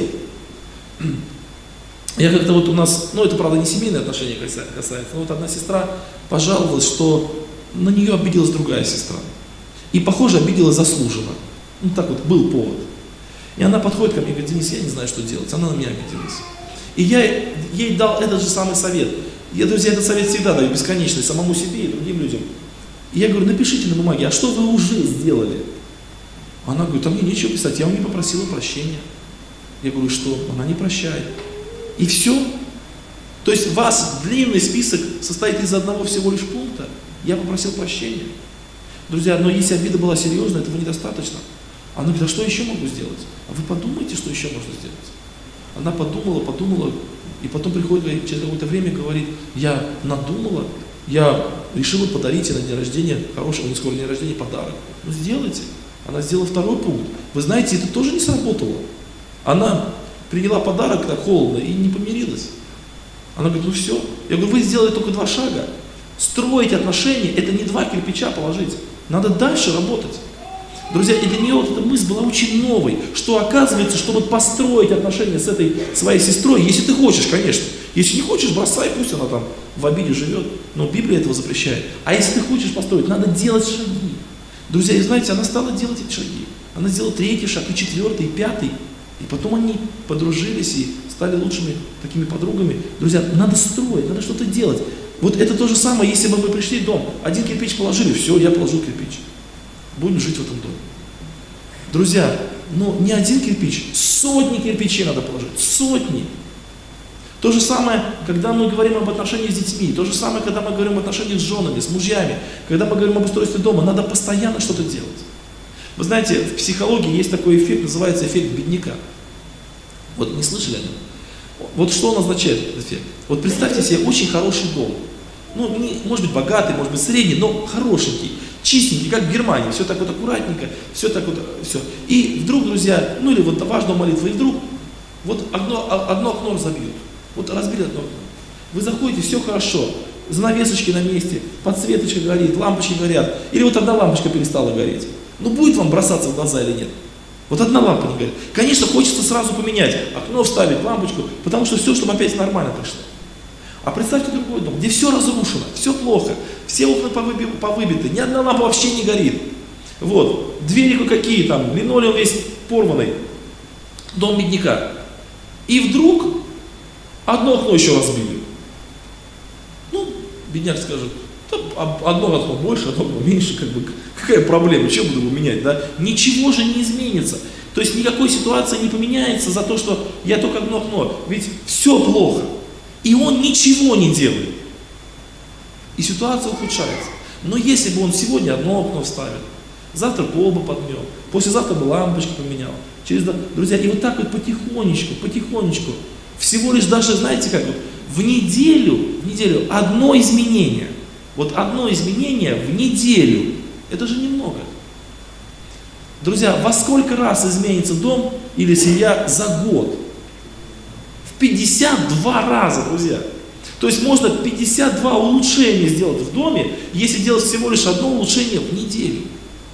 Я как-то вот у нас, ну это правда не семейные отношения касается, но вот одна сестра пожаловалась, что на нее обиделась другая сестра. И, похоже, обиделась заслуженно. Ну так вот, был повод. И она подходит ко мне и говорит, Денис, я не знаю, что делать. Она на меня обиделась. И я ей дал этот же самый совет. Я, друзья, этот совет всегда даю бесконечный, самому себе и другим людям. И я говорю, напишите на бумаге, а что вы уже сделали? Она говорит, а мне нечего писать, я у нее попросила прощения. Я говорю, что? Она не прощает. И все. То есть вас длинный список состоит из одного всего лишь пункта. Я попросил прощения. Друзья, но если обида была серьезная, этого недостаточно. Она говорит, а что еще могу сделать? А вы подумайте, что еще можно сделать. Она подумала, подумала, и потом приходит через какое-то время и говорит, я надумала, я решила подарить ей на день рождения, хорошего, не скоро день рождения, подарок. Ну сделайте. Она сделала второй пункт. Вы знаете, это тоже не сработало. Она приняла подарок так холодно и не помирилась. Она говорит, ну все. Я говорю, вы сделали только два шага. Строить отношения, это не два кирпича положить. Надо дальше работать. Друзья, и для нее вот эта мысль была очень новой, что оказывается, чтобы построить отношения с этой своей сестрой, если ты хочешь, конечно. Если не хочешь, бросай, пусть она там в обиде живет. Но Библия этого запрещает. А если ты хочешь построить, надо делать шаги. Друзья, и знаете, она стала делать эти шаги. Она сделала третий шаг, и четвертый, и пятый. И потом они подружились и стали лучшими такими подругами. Друзья, надо строить, надо что-то делать. Вот это то же самое, если бы вы пришли в дом, один кирпич положили, все, я положил кирпич. Будем жить в этом доме. Друзья, ну не один кирпич, сотни кирпичей надо положить, сотни. То же самое, когда мы говорим об отношениях с детьми, то же самое, когда мы говорим об отношениях с женами, с мужьями, когда мы говорим об устройстве дома, надо постоянно что-то делать. Вы знаете, в психологии есть такой эффект, называется эффект бедняка. Вот не слышали о нем? Вот что он означает, этот эффект? Вот представьте себе очень хороший дом. Ну, не, может быть богатый, может быть средний, но хорошенький, чистенький, как в Германии, все так вот аккуратненько, все так вот, все. И вдруг, друзья, ну или вот важная молитва, и вдруг вот одно, одно окно разобьют. Вот разбили одно окно. Вы заходите, все хорошо, занавесочки на месте, подсветочка горит, лампочки горят, или вот одна лампочка перестала гореть. Ну будет вам бросаться в глаза или нет? Вот одна лампа не горит. Конечно, хочется сразу поменять, окно вставить, лампочку, потому что все, чтобы опять нормально пришло. А представьте другой дом, где все разрушено, все плохо, все окна повыби, повыбиты, ни одна лампа вообще не горит. Вот, двери кое-какие там, линолеум весь порванный, дом бедняка. И вдруг одно окно еще разбили. Ну, бедняк скажет, одно окно больше, одно окно меньше, как бы, какая проблема, что буду его менять, да? Ничего же не изменится. То есть никакой ситуации не поменяется за то, что я только одно окно, ведь все плохо. И он ничего не делает. И ситуация ухудшается. Но если бы он сегодня одно окно вставил, завтра пол бы подмел, послезавтра бы лампочки поменял. Через... Друзья, и вот так вот потихонечку, потихонечку, всего лишь даже, знаете как, вот, в неделю, в неделю одно изменение, вот одно изменение в неделю, это же немного. Друзья, во сколько раз изменится дом или семья за год? пятьдесят два раза, друзья. То есть можно пятьдесят два улучшения сделать в доме, если делать всего лишь одно улучшение в неделю.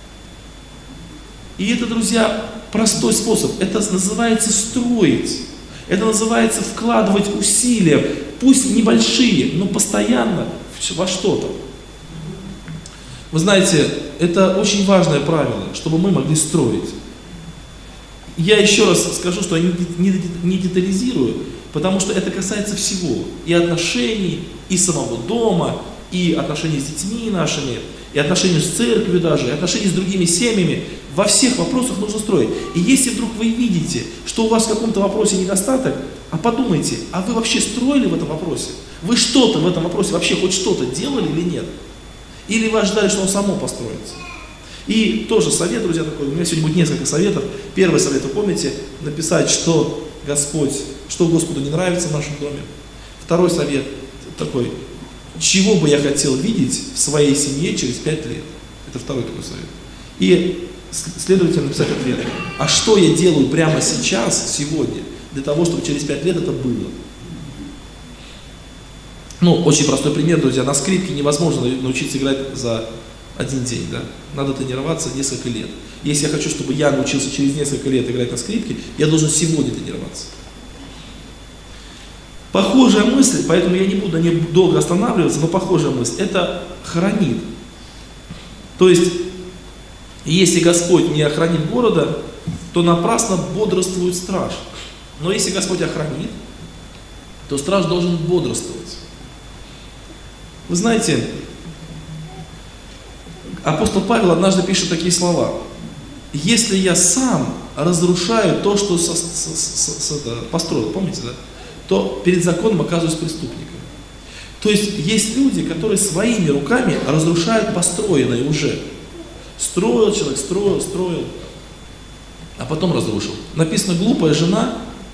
И это, друзья, простой способ. Это называется строить. Это называется вкладывать усилия, пусть небольшие, но постоянно во что-то. Вы знаете, это очень важное правило, чтобы мы могли строить. Я еще раз скажу, что я не детализирую, потому что это касается всего. И отношений, и самого дома, и отношений с детьми нашими, и отношений с церковью даже, и отношений с другими семьями. Во всех вопросах нужно строить. И если вдруг вы видите, что у вас в каком-то вопросе недостаток, а подумайте, а вы вообще строили в этом вопросе? Вы что-то в этом вопросе, вообще хоть что-то делали или нет? Или вы ожидали, что он само построится? И тоже совет, друзья, такой, у меня сегодня будет несколько советов. Первый совет, вы помните, написать, что Господь, что Господу не нравится в нашем доме. Второй совет такой, чего бы я хотел видеть в своей семье через пять лет. Это второй такой совет. И следовательно написать ответ, а что я делаю прямо сейчас, сегодня, для того, чтобы через пять лет это было. Ну, очень простой пример, друзья, на скрипке невозможно научиться играть за один день, да? Надо тренироваться несколько лет. Если я хочу, чтобы я научился через несколько лет играть на скрипке, я должен сегодня тренироваться. Похожая мысль, поэтому я не буду на ней долго останавливаться, но похожая мысль, это хранит. То есть, если Господь не охранит города, то напрасно бодрствует страж. Но если Господь охранит, то страж должен бодрствовать. Вы знаете, апостол Павел однажды пишет такие слова. Если я сам разрушаю то, что со, со, со, со, построил, помните, да? То перед законом оказываюсь преступником. То есть есть люди, которые своими руками разрушают построенное уже. Строил человек, строил, строил, а потом разрушил. Написано, глупая жена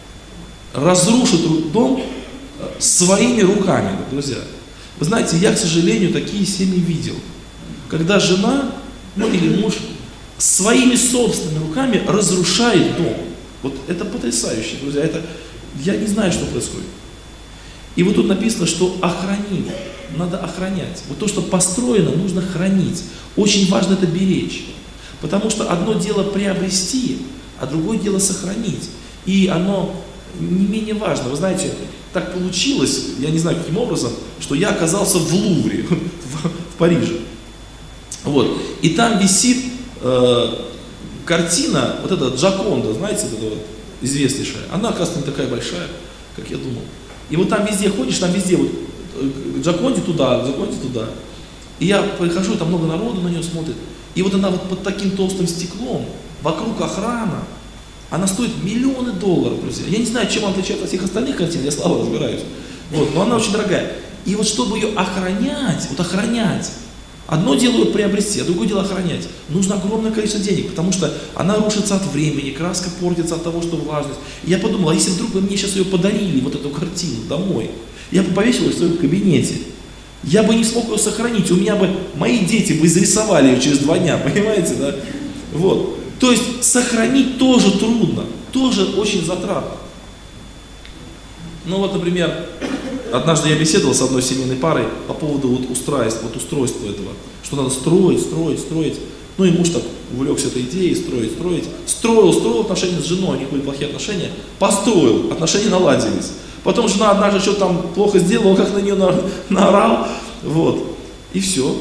разрушит дом своими руками, друзья. Вы знаете, я, к сожалению, такие семьи видел. Когда жена, ну или муж, своими собственными руками разрушает дом. Вот это потрясающе, друзья. Это, я не знаю, что происходит. И вот тут написано, что охрани. Надо охранять. Вот то, что построено, нужно хранить. Очень важно это беречь. Потому что одно дело приобрести, а другое дело сохранить. И оно не менее важно. Вы знаете, так получилось, я не знаю каким образом, что я оказался в Лувре, в, в Париже. Вот. И там висит э, картина, вот эта Джаконда, знаете, вот эта вот известнейшая. Она, оказывается, не такая большая, как я думал. И вот там везде ходишь, там везде вот Джаконде туда, Джаконде туда. И я прихожу, там много народу на нее смотрит. И вот она вот под таким толстым стеклом, вокруг охрана, она стоит миллионы долларов, друзья. Я не знаю, чем она отличается от всех остальных картин, я слабо разбираюсь. Вот, но она очень дорогая. И вот чтобы ее охранять, вот охранять, одно дело ее приобрести, а другое дело охранять. Нужно огромное количество денег, потому что она рушится от времени, краска портится от того, что влажность. И я подумал, а если вдруг бы мне сейчас ее подарили, вот эту картину, домой, я бы повесил ее в своем кабинете, я бы не смог ее сохранить, у меня бы мои дети бы изрисовали ее через два дня, понимаете, да? Вот. То есть сохранить тоже трудно, тоже очень затратно. Ну вот, например, однажды я беседовал с одной семейной парой по поводу вот устройства, вот устройства этого, что надо строить, строить, строить. Ну и муж так увлекся этой идеей, строить, строить. Строил, строил отношения с женой, у них были плохие отношения, построил, отношения наладились. Потом жена однажды что-то там плохо сделала, он как на нее на, наорал, вот, и все.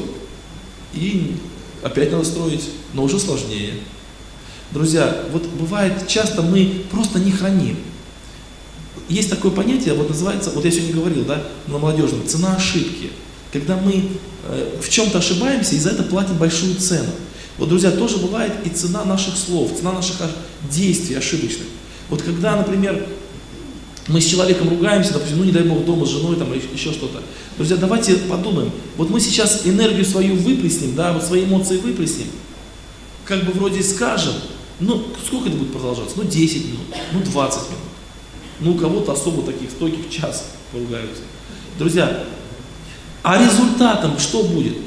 И опять надо строить, но уже сложнее. Друзья, вот бывает, часто мы просто не храним. Есть такое понятие, вот называется, вот я сегодня говорил, да, на молодежном, цена ошибки. Когда мы э, в чем-то ошибаемся и за это платим большую цену. Вот, друзья, тоже бывает и цена наших слов, цена наших действий ошибочных. Вот когда, например, мы с человеком ругаемся, допустим, ну не дай бог дома с женой там, или еще что-то. Друзья, давайте подумаем, вот мы сейчас энергию свою выплеснем, да, вот свои эмоции выплеснем, как бы вроде скажем, ну сколько это будет продолжаться? Ну десять минут, ну двадцать минут. Ну у кого-то особо таких стойких час поругаются. Друзья, а результатом что будет?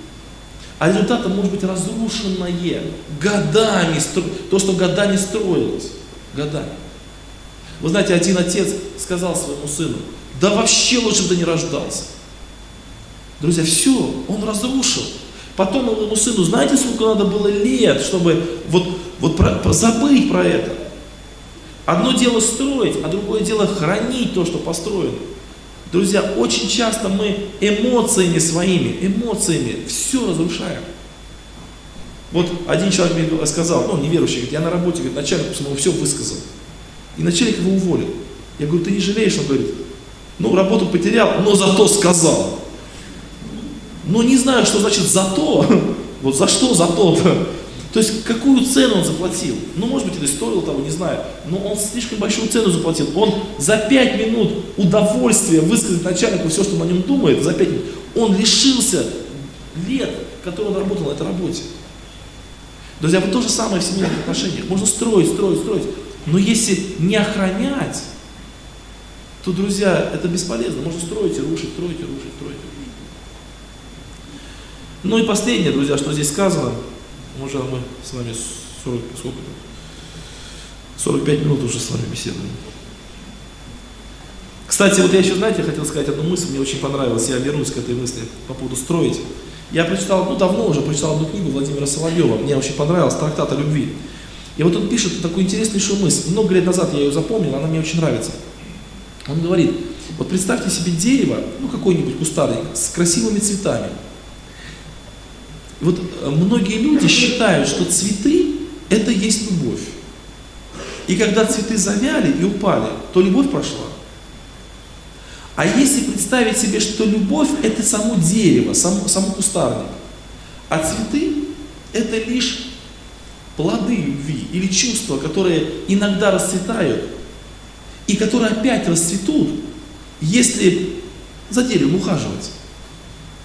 А результатом может быть разрушенное годами, то, что годами строилось. Годами. Вы знаете, один отец сказал своему сыну, да вообще лучше бы ты не рождался. Друзья, все, он разрушил. Потом моему сыну, знаете, сколько надо было лет, чтобы вот, вот про, забыть про это. Одно дело строить, а другое дело хранить то, что построено. Друзья, очень часто мы эмоциями своими, эмоциями все разрушаем. Вот один человек мне сказал, ну неверующий, говорит, я на работе, говорит, начальнику своему все высказал. И начальник его уволил. Я говорю, ты не жалеешь? Он говорит, ну работу потерял, но зато сказал. Ну не знаю, что значит зато. Вот за что зато-то? То есть какую цену он заплатил? Ну может быть это стоило того, не знаю. Но он слишком большую цену заплатил. Он за пять минут удовольствия высказать начальнику все, что он о нем думает, за пять минут, он лишился лет, которые он работал на этой работе. Друзья, вот то же самое в семейных отношениях. Можно строить, строить, строить. Но если не охранять, то, друзья, это бесполезно. Можно строить и рушить, строить и рушить, строить и рушить. Ну и последнее, друзья, что здесь сказано. Уже мы с вами сорок, сколько это? сорок пять минут уже с вами беседуем. Кстати, вот я еще, знаете, хотел сказать одну мысль, мне очень понравилась, я вернусь к этой мысли по поводу строить. Я прочитал, ну давно уже прочитал одну книгу Владимира Соловьева, мне очень понравилась, «Трактат о любви». И вот он пишет такую интереснейшую мысль, много лет назад я ее запомнил, она мне очень нравится. Он говорит, вот представьте себе дерево, ну какой-нибудь кустарник, с красивыми цветами. Вот многие люди считают, что цветы – это есть любовь. И когда цветы завяли и упали, то любовь прошла. А если представить себе, что любовь – это само дерево, сам, сам кустарник, а цветы – это лишь плоды любви или чувства, которые иногда расцветают, и которые опять расцветут, если за деревом ухаживать.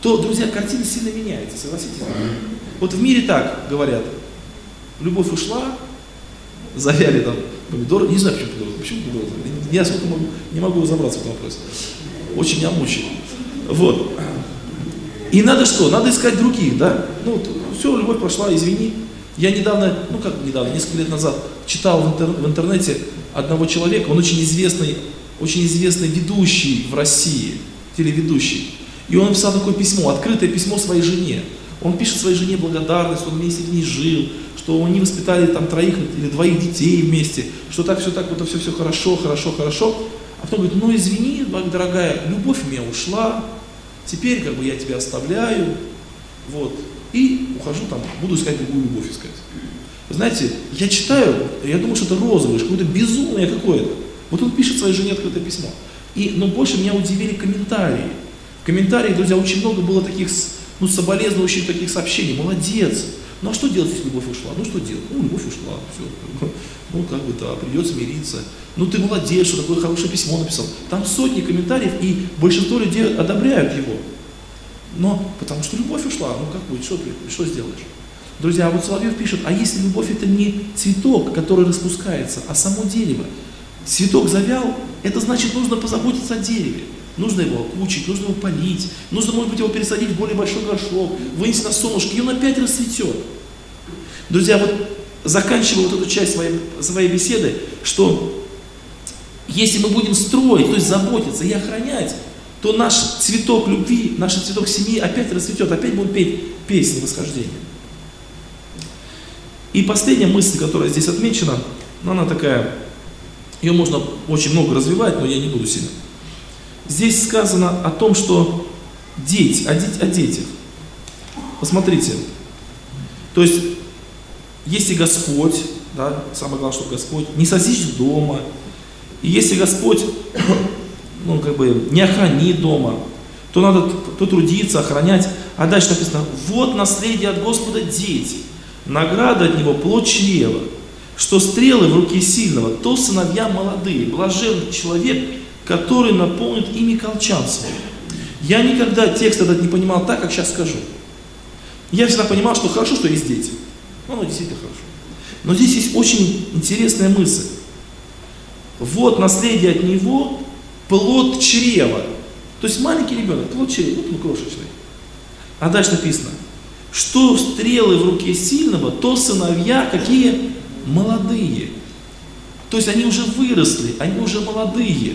то, друзья, картина сильно меняется, согласитесь? Вот в мире так говорят, любовь ушла, завяли там помидоры, не знаю, почему помидоры, почему помидоры, я сколько могу, не могу разобраться в этом вопросе, очень меня мучает. Вот. И надо что? Надо искать других, да? Ну, все, любовь прошла, извини. Я недавно, ну как недавно, несколько лет назад читал в, интер, в интернете одного человека, он очень известный, очень известный ведущий в России, телеведущий. И он написал такое письмо, открытое письмо своей жене. Он пишет своей жене благодарность, он вместе с ней жил, что они воспитали там троих или двоих детей вместе, что так все так, вот все, все хорошо, хорошо, хорошо. А потом говорит, ну извини, дорогая, любовь у меня ушла, теперь как бы я тебя оставляю, вот, и ухожу там, буду искать другую любовь искать. Вы знаете, я читаю, я думаю, что это розыгрыш, какое-то безумие какое-то. Вот он пишет своей жене открытое письмо. И, но больше меня удивили комментарии. В комментариях, друзья, очень много было таких, ну, соболезнующих таких сообщений. Молодец. Ну а что делать, если любовь ушла? Ну что делать? Ну, любовь ушла, все. Ну, как бы, да, придется мириться. Ну, ты молодец, что такое хорошее письмо написал. Там сотни комментариев, и большинство людей одобряют его. Но потому что любовь ушла, ну как будет, что, что сделаешь? Друзья, а вот Соловьев пишет, а если любовь это не цветок, который распускается, а само дерево? Цветок завял, это значит, нужно позаботиться о дереве. Нужно его окучить, нужно его полить, нужно, может быть, его пересадить в более большой горшок, вынести на солнышко, и он опять расцветет. Друзья, вот заканчивая вот эту часть своей, своей беседы, что если мы будем строить, то есть заботиться и охранять, то наш цветок любви, наш цветок семьи опять расцветет, опять будем петь песни восхождения. И последняя мысль, которая здесь отмечена, она такая, ее можно очень много развивать, но я не буду сильно. Здесь сказано о том, что дети, о, де- о детях. Посмотрите, то есть, если Господь, да, самое главное, что Господь, не сосишь дома, и если Господь, ну, как бы, не охранит дома, то надо то трудиться, охранять. А дальше написано, вот наследие от Господа дети, награда от Него плод чрева, что стрелы в руке сильного, то сыновья молодые, блажен человек, который наполнит ими колчан свой. Я никогда текст этот не понимал так, как сейчас скажу. Я всегда понимал, что хорошо, что есть дети. Ну, оно действительно хорошо. Но здесь есть очень интересная мысль. Вот наследие от него плод чрева. То есть маленький ребенок, плод чрева, вот он крошечный. А дальше написано, что стрелы в руке сильного, то сыновья какие? Молодые. То есть они уже выросли, они уже молодые.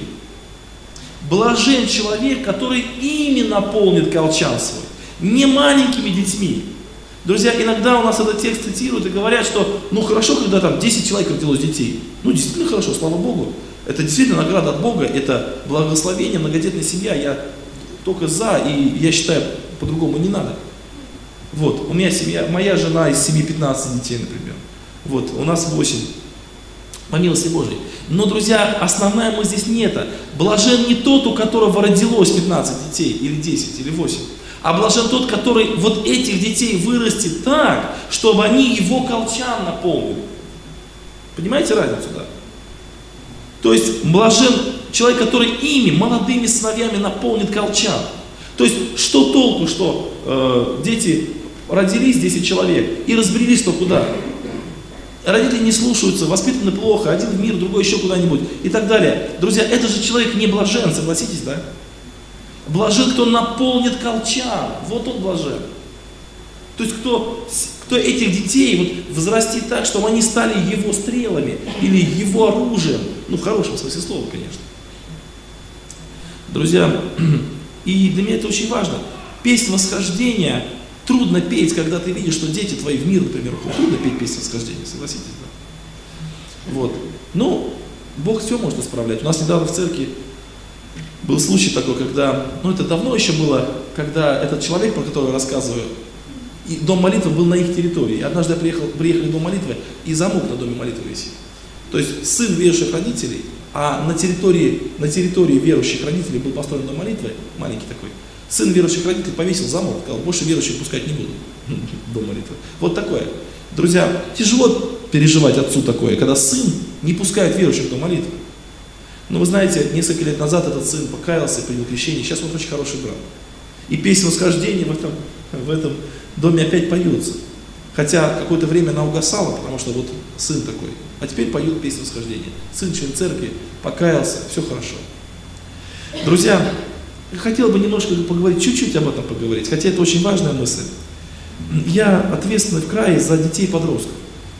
Блажен человек, который ими наполнит колчан свой, не маленькими детьми. Друзья, иногда у нас этот текст цитируют и говорят, что ну хорошо, когда там десять человек родилось детей. Ну действительно хорошо, слава Богу. Это действительно награда от Бога, это благословение, многодетная семья. Я только за, и я считаю, по-другому не надо. Вот, у меня семья, моя жена из семи-пятнадцати детей, например. Вот, у нас восемь. По милости Божией. Но, друзья, основная мысль здесь не это. Блажен не тот, у которого родилось пятнадцать детей, или десять, или восемь. А блажен тот, который вот этих детей вырастет так, чтобы они его колчан наполнили. Понимаете разницу, да? То есть, блажен человек, который ими, молодыми сыновьями, наполнит колчан. То есть, что толку, что э, дети родились, десять человек, и разбрелись то куда? Родители не слушаются, воспитаны плохо, один в мир, другой еще куда-нибудь и так далее. Друзья, это же человек не блажен, согласитесь, да? Блажен, кто наполнит колчан, вот он блажен. То есть, кто, кто этих детей вот, взрастит так, чтобы они стали его стрелами или его оружием, ну в хорошем смысле слова, конечно. Друзья, и для меня это очень важно. Песнь восхождения трудно петь, когда ты видишь, что дети твои в мир, например, уходят. Трудно петь песню восхождения, согласитесь, да? Вот. Ну, Бог все может исправлять. У нас недавно в церкви был случай такой, когда, ну это давно еще было, когда этот человек, про которого я рассказываю, и дом молитвы был на их территории. И однажды я приехал, приехали в дом молитвы, и замок на доме молитвы висит. То есть сын верующих родителей, а на территории, на территории верующих родителей был построен дом молитвы, маленький такой. Сын верующих родителей повесил замок, сказал, больше верующих пускать не буду. Дом молитвы. Вот такое. Друзья, тяжело переживать отцу такое, когда сын не пускает верующих в дом молитвы. Но вы знаете, несколько лет назад этот сын покаялся, принял крещение, сейчас он очень хороший брат. И песня восхождения в этом, в этом доме опять поется. Хотя какое-то время она угасала, потому что вот сын такой. А теперь поют песню восхождения. Сын член церкви, покаялся, все хорошо. Друзья, я хотел бы немножко поговорить, чуть-чуть об этом поговорить, хотя это очень важная мысль. Я ответственный в крае за детей и подростков.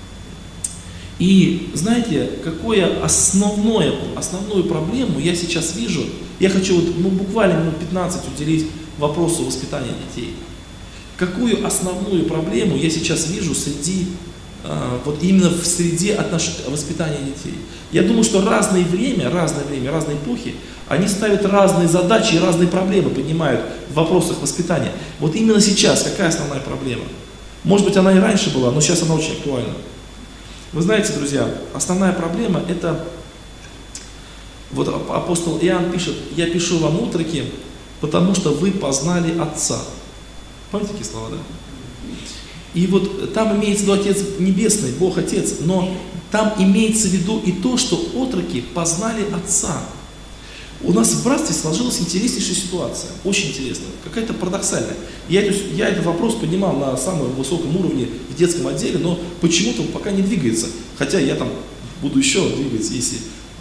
И знаете, какое основное, основную проблему я сейчас вижу, я хочу вот, ну, буквально минут пятнадцать уделить вопросу воспитания детей. Какую основную проблему я сейчас вижу среди, э, вот именно в среде отнош... воспитания детей? Я думаю, что разное время, разное время, разные эпохи, они ставят разные задачи и разные проблемы поднимают в вопросах воспитания. Вот именно сейчас какая основная проблема? Может быть, она и раньше была, но сейчас она очень актуальна. Вы знаете, друзья, основная проблема это, вот апостол Иоанн пишет: «Я пишу вам, утроки, потому что вы познали Отца». Помните такие слова, да? И вот там имеется в виду Отец Небесный, Бог Отец, но там имеется в виду и то, что отроки познали Отца. У нас в братстве сложилась интереснейшая ситуация, очень интересная, какая-то парадоксальная. Я, я этот вопрос поднимал на самом высоком уровне в детском отделе, но почему-то он пока не двигается. Хотя я там буду еще двигаться, если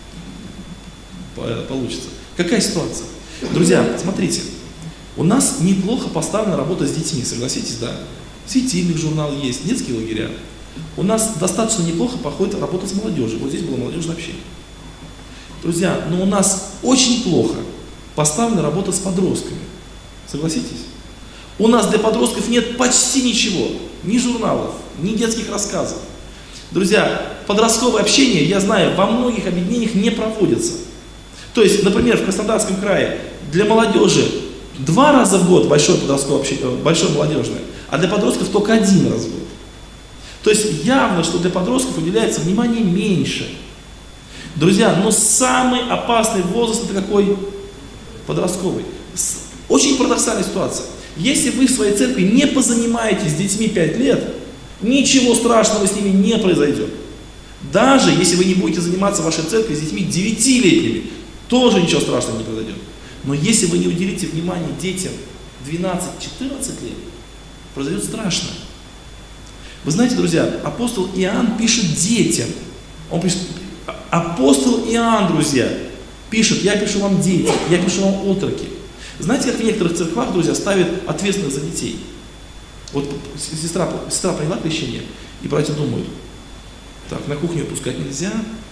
получится. Какая ситуация? Друзья, смотрите, у нас неплохо поставлена работа с детьми, согласитесь, да? Светильник журнал есть, детские лагеря. У нас достаточно неплохо проходит работа с молодежью. Вот здесь было молодежное общение. Друзья, но у нас очень плохо поставлена работа с подростками. Согласитесь? У нас для подростков нет почти ничего. Ни журналов, ни детских рассказов. Друзья, подростковое общение, я знаю, во многих объединениях не проводится. То есть, например, в Краснодарском крае для молодежи два раза в год большое подростковое общение, большое молодежное, а для подростков только один раз в год. То есть явно, что для подростков уделяется внимание меньше. Друзья, но самый опасный возраст это какой? Подростковый. Очень парадоксальная ситуация. Если вы в своей церкви не позанимаетесь с детьми пять лет, ничего страшного с ними не произойдет. Даже если вы не будете заниматься в вашей церкви с детьми девятилетними, тоже ничего страшного не произойдет. Но если вы не уделите внимание детям двенадцать-четырнадцать лет, произойдет страшное. Вы знаете, друзья, апостол Иоанн пишет детям. Он пишет, апостол Иоанн, друзья, пишет: я пишу вам дети, я пишу вам отроки. Знаете, как в некоторых церквах, друзья, ставят ответственных за детей? Вот сестра, сестра приняла крещение, и братья думают: так, на кухню пускать нельзя,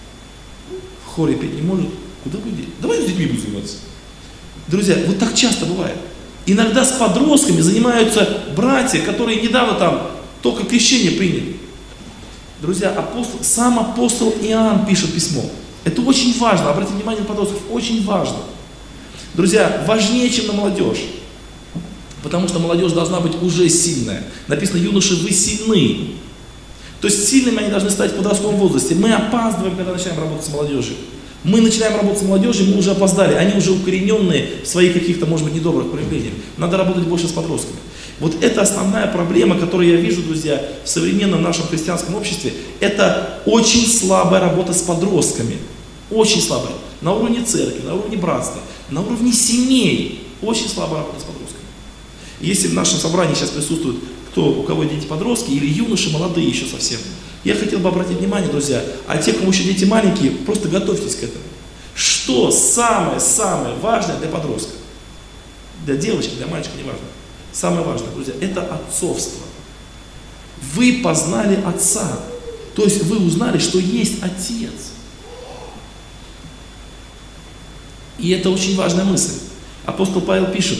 в хоре петь не может, куда бы деть? Давай с детьми будем заниматься. Друзья, вот так часто бывает. Иногда с подростками занимаются братья, которые недавно там только крещение приняли. Друзья, апостол, сам апостол Иоанн пишет письмо. Это очень важно, обратите внимание на подростков, очень важно. Друзья, важнее, чем на молодежь. Потому что молодежь должна быть уже сильная. Написано: юноши, вы сильны. То есть сильными они должны стать в подростковом возрасте. Мы опаздываем, когда начинаем работать с молодежью. Мы начинаем работать с молодежью, мы уже опоздали. Они уже укорененные в своих каких-то, может быть, недобрых проявлениях. Надо работать больше с подростками. Вот это основная проблема, которую я вижу, друзья, в современном нашем христианском обществе. Это очень слабая работа с подростками. Очень слабая. На уровне церкви, на уровне братства, на уровне семей. Очень слабая работа с подростками. Если в нашем собрании сейчас присутствуют, кто, у кого дети подростки или юноши, молодые еще совсем, я хотел бы обратить внимание, друзья, а те, кому еще дети маленькие, просто готовьтесь к этому. Что самое-самое важное для подростка? Для девочки, для мальчика, неважно. Самое важное, друзья, это отцовство. Вы познали Отца. То есть вы узнали, что есть Отец. И это очень важная мысль. Апостол Павел пишет: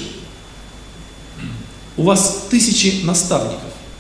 у вас тысячи наставников.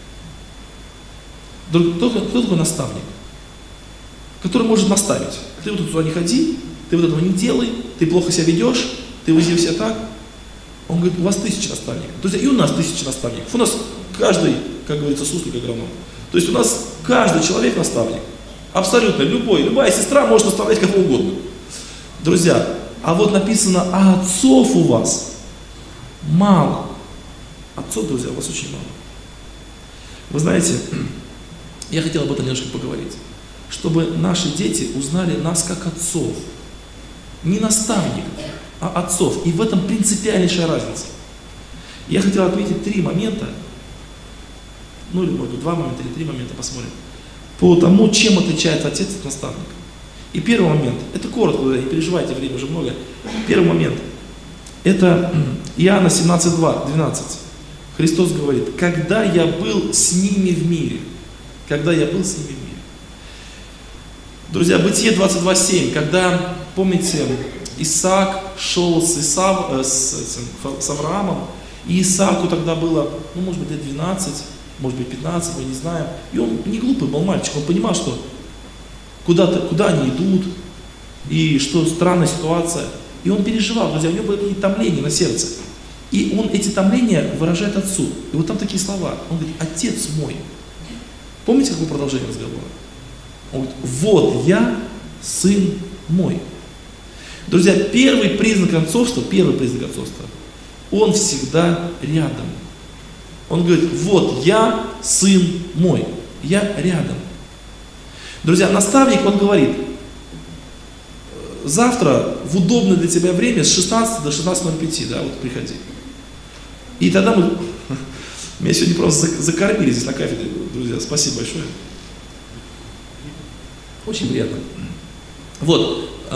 Кто, кто такой наставник? Который может наставить. Ты вот туда не ходи, ты вот этого не делай, ты плохо себя ведешь, ты вези себя так. Он говорит: у вас тысячи наставников. То есть и у нас тысячи наставников. У нас каждый, как говорится, суслик агроном. То есть у нас каждый человек наставник. Абсолютно любой, любая сестра может наставлять кого угодно. Друзья, а вот написано: а отцов у вас мало. Отцов, друзья, у вас очень мало. Вы знаете, я хотел об этом немножко поговорить. Чтобы наши дети узнали нас как отцов. Не наставников, а отцов. И в этом принципиальнейшая разница. Я хотел отметить три момента, ну или может быть два момента или три момента, посмотрим, по тому, чем отличается отец от наставника. И первый момент, это коротко, не переживайте, времени уже много. Первый момент, это Иоанна семнадцать, два, двенадцать. Христос говорит: когда я был с ними в мире, когда я был с ними в мире. Друзья, Бытие двадцать два, семь, когда, помните, Исаак шел с, Исав, э, с, с Авраамом, и Исааку тогда было, ну, может быть, лет двенадцать, может быть, пятнадцать, мы не знаем. И он не глупый был мальчик, он понимал, что куда-то, куда они идут, и что странная ситуация. И он переживал, друзья, у него были какие-то томления на сердце. И он эти томления выражает отцу. И вот там такие слова. Он говорит: отец мой. Помните, какое продолжение разговора? Он говорит: вот я, сын мой. Друзья, первый признак отцовства, первый признак отцовства, он всегда рядом. Он говорит: вот я, сын мой, я рядом. Друзья, наставник, он говорит: завтра в удобное для тебя время с шестнадцати до шестнадцати ноль пять, да, вот приходи. И тогда мы, меня сегодня просто закормили здесь на кафедре, друзья, спасибо большое. Очень приятно. Вот, э,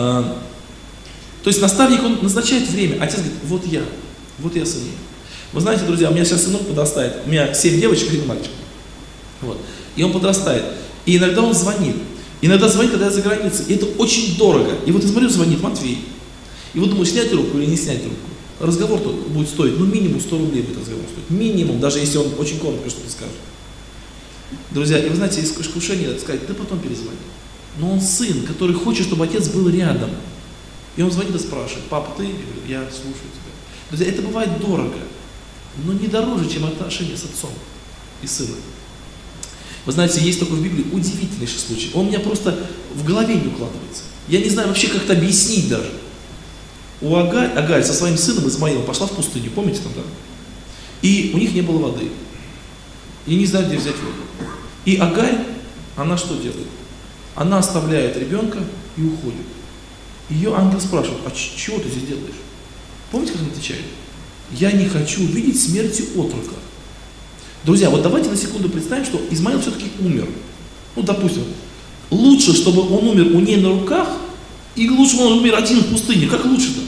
то есть наставник, он назначает время, отец говорит: вот я, вот я сын. Вы знаете, друзья, у меня сейчас сынок подрастает, у меня семь девочек и один мальчик. Вот. И он подрастает. И иногда он звонит. Иногда звонит, когда я за границей. И это очень дорого. И вот я смотрю, звонит Матвей. И вот думаю, снять трубку или не снять трубку. Разговор тут будет стоить, ну минимум сто рублей будет разговор стоить. Минимум, даже если он очень коротко что-то скажет. Друзья, и вы знаете, есть искушение сказать: да потом перезвони. Но он сын, который хочет, чтобы отец был рядом. И он звонит и спрашивает: папа, ты? Я говорю: я слушаю тебя. Друзья, это бывает дорого, но не дороже, чем отношения с отцом и сыном. Вы знаете, есть такой в Библии удивительнейший случай. Он у меня просто в голове не укладывается. Я не знаю вообще, как это объяснить даже. У Агарь, Агарь со своим сыном Измаилом пошла в пустыню, помните там, да? И у них не было воды. И не знают, где взять воду. И Агарь, она что делает? Она оставляет ребенка и уходит. Ее ангел спрашивает: а чего ты здесь делаешь? Помните, как он отвечает? Я не хочу видеть смерти отрока. Друзья, вот давайте на секунду представим, что Измаил все-таки умер. Ну, допустим, лучше, чтобы он умер у ней на руках, или лучше, чтобы он умер один в пустыне. Как лучше-то?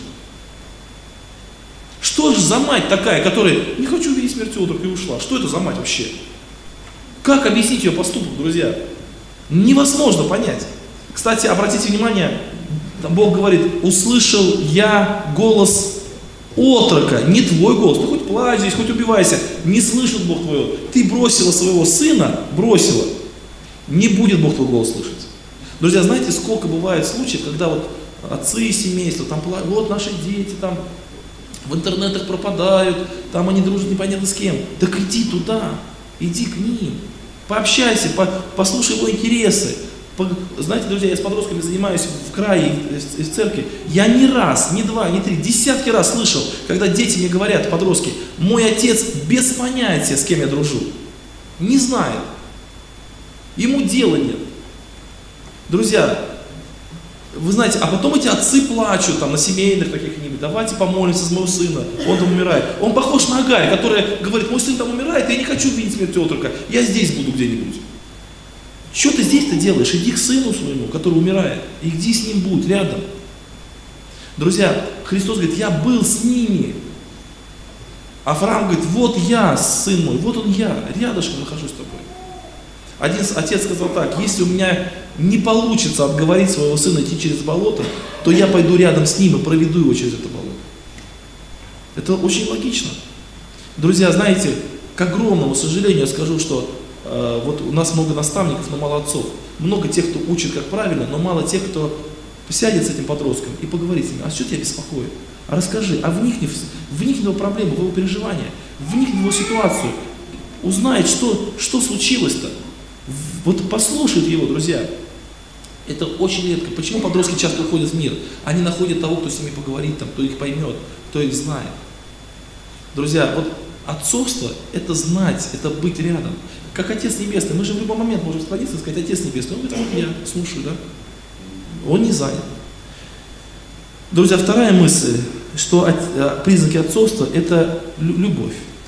Что же за мать такая, которая: не хочу видеть смерти отрока, и ушла? Что это за мать вообще? Как объяснить ее поступок, друзья? Невозможно понять. Кстати, обратите внимание, там Бог говорит: услышал я голос отрока, не твой голос. Ты хоть плачь здесь, хоть убивайся, не слышит Бог твоего. Ты бросила своего сына, бросила. Не будет Бог твой голос слышать. Друзья, знаете, сколько бывает случаев, когда вот отцы семейства, там, вот наши дети там в интернетах пропадают, там они дружат непонятно с кем. Так иди туда, иди к ним, пообщайся, по, послушай его интересы. Знаете, друзья, я с подростками занимаюсь в крае и в церкви. Я не раз, не два, не три, десятки раз слышал, когда дети мне говорят, подростки: мой отец без понятия, с кем я дружу. Не знает. Ему дела нет. Друзья, вы знаете, а потом эти отцы плачут там на семейных каких-нибудь: давайте помолимся за моего сына, он там умирает. Он похож на Агарь, которая говорит: мой сын там умирает, я не хочу видеть смерть отрока, я здесь буду где-нибудь. Что ты здесь-то делаешь? Иди к сыну своему, который умирает, и иди с ним будь рядом. Друзья, Христос говорит: я был с ними. Авраам говорит: вот я, сын мой, вот он я, рядышком нахожусь с тобой. Один отец сказал так: если у меня не получится отговорить своего сына идти через болото, то я пойду рядом с ним и проведу его через это болото. Это очень логично. Друзья, знаете, к огромному сожалению я скажу, что э, вот у нас много наставников, но мало отцов. Много тех, кто учит как правильно, но мало тех, кто сядет с этим подростком и поговорит с ним: а что тебя беспокоит? А расскажи, а вникни, вникни в его проблему, в его переживания, вникни в его ситуацию, узнай, что, что случилось-то. Вот послушают его, друзья. Это очень редко. Почему подростки часто уходят в мир? Они находят того, кто с ними поговорит, там, кто их поймет, кто их знает. Друзья, вот отцовство – это знать, это быть рядом. Как Отец Небесный. Мы же в любой момент можем склониться и сказать: Отец Небесный. Он говорит: вот я слушаю, да? Он не занят. Друзья, вторая мысль, что от, признаки отцовства – это любовь.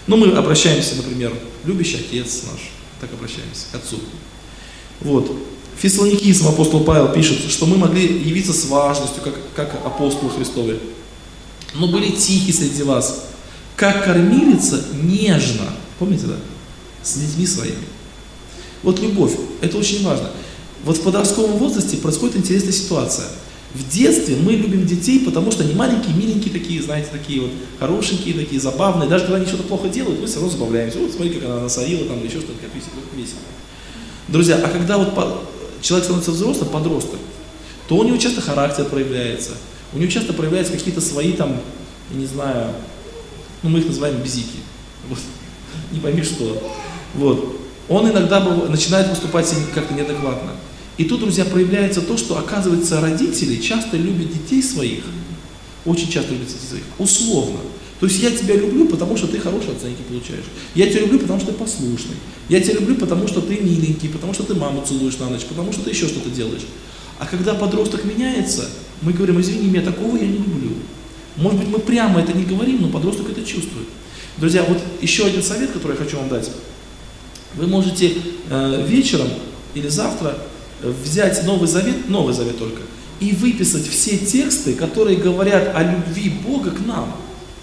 Но мы обращаемся, например, любящий Отец наш, так обращаемся к Отцу. Вот. Фессалоникийцам апостол Павел пишет, что мы могли явиться с важностью, как, как апостолы Христовы, но были тихи среди вас, как кормилица нежно, помните, да, с детьми своими. Вот любовь, это очень важно. Вот в подростковом возрасте происходит интересная ситуация. В детстве мы любим детей, потому что они маленькие, миленькие такие, знаете, такие вот хорошенькие, такие забавные. Даже когда они что-то плохо делают, мы все равно забавляемся. Вот смотри, как она насорила, там, или еще что-то, как весело. Друзья, а когда вот человек становится взрослым, подросток, то у него часто характер проявляется, у него часто проявляются какие-то свои там, я не знаю, ну мы их называем бзики, вот, не пойми что. Вот. Он иногда начинает выступать как-то неадекватно. И тут, друзья, проявляется то, что, оказывается, родители часто любят детей своих, очень часто любят детей своих, условно. То есть я тебя люблю, потому что ты хорошие оценки получаешь. Я тебя люблю, потому что ты послушный. Я тебя люблю, потому что ты миленький, потому что ты маму целуешь на ночь, потому что ты еще что-то делаешь. А когда подросток меняется, мы говорим: извини меня, такого я не люблю. Может быть, мы прямо это не говорим, но подросток это чувствует. Друзья, вот еще один совет, который я хочу вам дать. Вы можете э, вечером или завтра взять Новый Завет, Новый Завет только, и выписать все тексты, которые говорят о любви Бога к нам.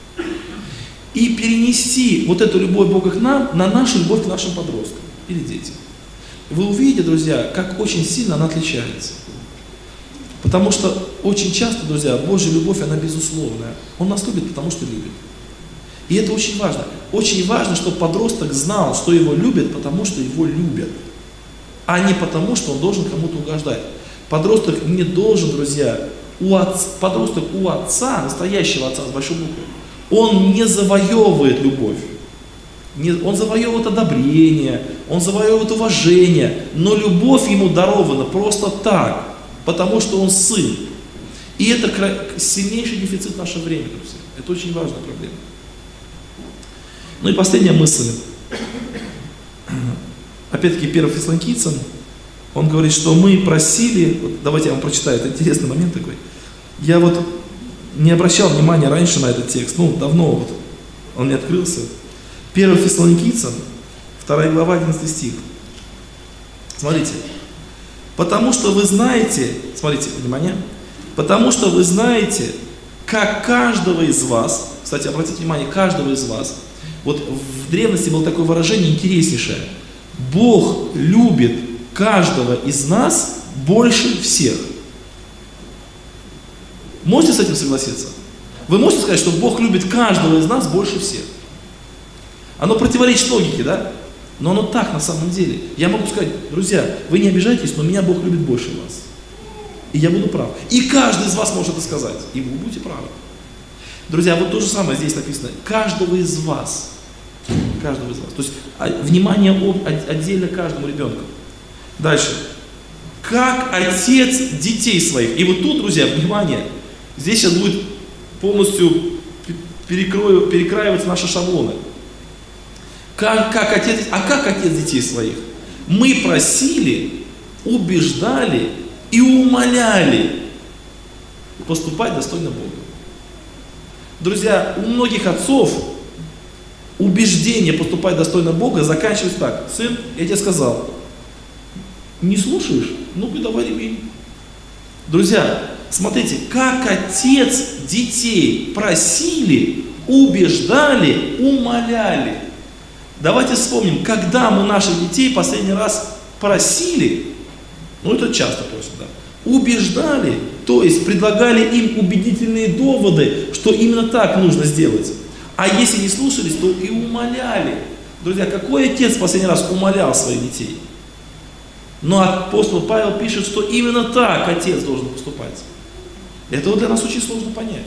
И перенести вот эту любовь Бога к нам на нашу любовь к нашим подросткам или детям. Вы увидите, друзья, как очень сильно она отличается. Потому что очень часто, друзья, Божья любовь, она безусловная. Он нас любит, потому что любит. И это очень важно. Очень важно, чтобы подросток знал, что его любят, потому что его любят. А не потому, что он должен кому-то угождать. Подросток не должен, друзья, у отца, подросток у отца, настоящего отца с большой буквы, он не завоевывает любовь. Не, он завоевывает одобрение, он завоевывает уважение, но любовь ему дарована просто так, потому что он сын. И это сильнейший дефицит нашего времени, друзья. Это очень важная проблема. Ну и последняя мысль. Опять-таки, первый Фессалоникийцам, он говорит, что мы просили, вот давайте я вам прочитаю, это интересный момент такой. Я вот не обращал внимания раньше на этот текст, ну, давно вот он мне открылся. первый Фессалоникийцам, вторая глава, одиннадцатый стих. Смотрите. Потому что вы знаете, смотрите, внимание, потому что вы знаете, как каждого из вас, кстати, обратите внимание, каждого из вас, вот в древности было такое выражение интереснейшее: Бог любит каждого из нас больше всех. Можете с этим согласиться? Вы можете сказать, что Бог любит каждого из нас больше всех? Оно противоречит логике, да? Но оно так на самом деле. Я могу сказать: друзья, вы не обижайтесь, но меня Бог любит больше вас. И я буду прав. И каждый из вас может это сказать. И вы будете правы. Друзья, вот то же самое здесь написано. Каждого из вас. Каждого из вас. То есть внимание отдельно каждому ребенку. Дальше. Как отец детей своих. И вот тут, друзья, внимание. Здесь сейчас будет полностью перекрою, перекраиваться наши шаблоны. Как, как отец, а как отец детей своих? Мы просили, убеждали и умоляли поступать достойно Бога. Друзья, у многих отцов убеждение поступать достойно Бога заканчивается так: сын, я тебе сказал, не слушаешь? Ну-ка давай ремень. Друзья, смотрите, как отец детей просили, убеждали, умоляли. Давайте вспомним, когда мы наших детей последний раз просили, ну это часто просим, да, убеждали, то есть предлагали им убедительные доводы, что именно так нужно сделать. А если не слушались, то и умоляли. Друзья, какой отец в последний раз умолял своих детей? Но апостол Павел пишет, что именно так отец должен поступать. Это вот для нас очень сложно понять.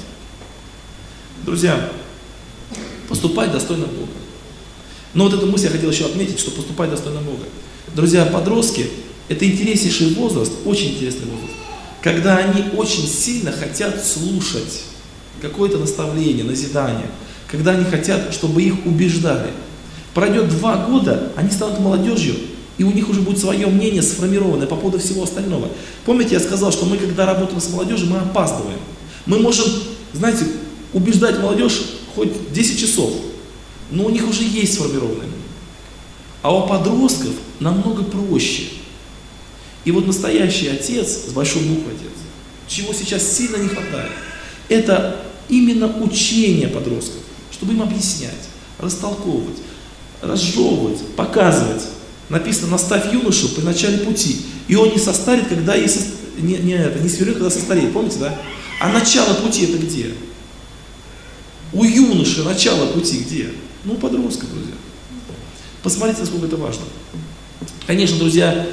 Друзья, поступать достойно Бога. Но вот эту мысль я хотел еще отметить, что поступать достойно Бога. Друзья, подростки – это интереснейший возраст, очень интересный возраст, когда они очень сильно хотят слушать какое-то наставление, назидание, когда они хотят, чтобы их убеждали. Пройдет два года, они станут молодежью, и у них уже будет свое мнение сформированное по поводу всего остального. Помните, я сказал, что мы, когда работаем с молодежью, мы опаздываем. Мы можем, знаете, убеждать молодежь хоть десять часов. но у них уже есть сформированное мнение. А у подростков намного проще. И вот настоящий отец, с большой буквы отец, чего сейчас сильно не хватает, это именно учение подростков, чтобы им объяснять, растолковывать, разжевывать, показывать. Написано: наставь юношу при начале пути, и он не состарит, когда и со... не, не, это, не свернет, когда состареет. Помните, да? А начало пути это где? У юноши начало пути где? Ну, у подростка, друзья. Посмотрите, насколько это важно. Конечно, друзья,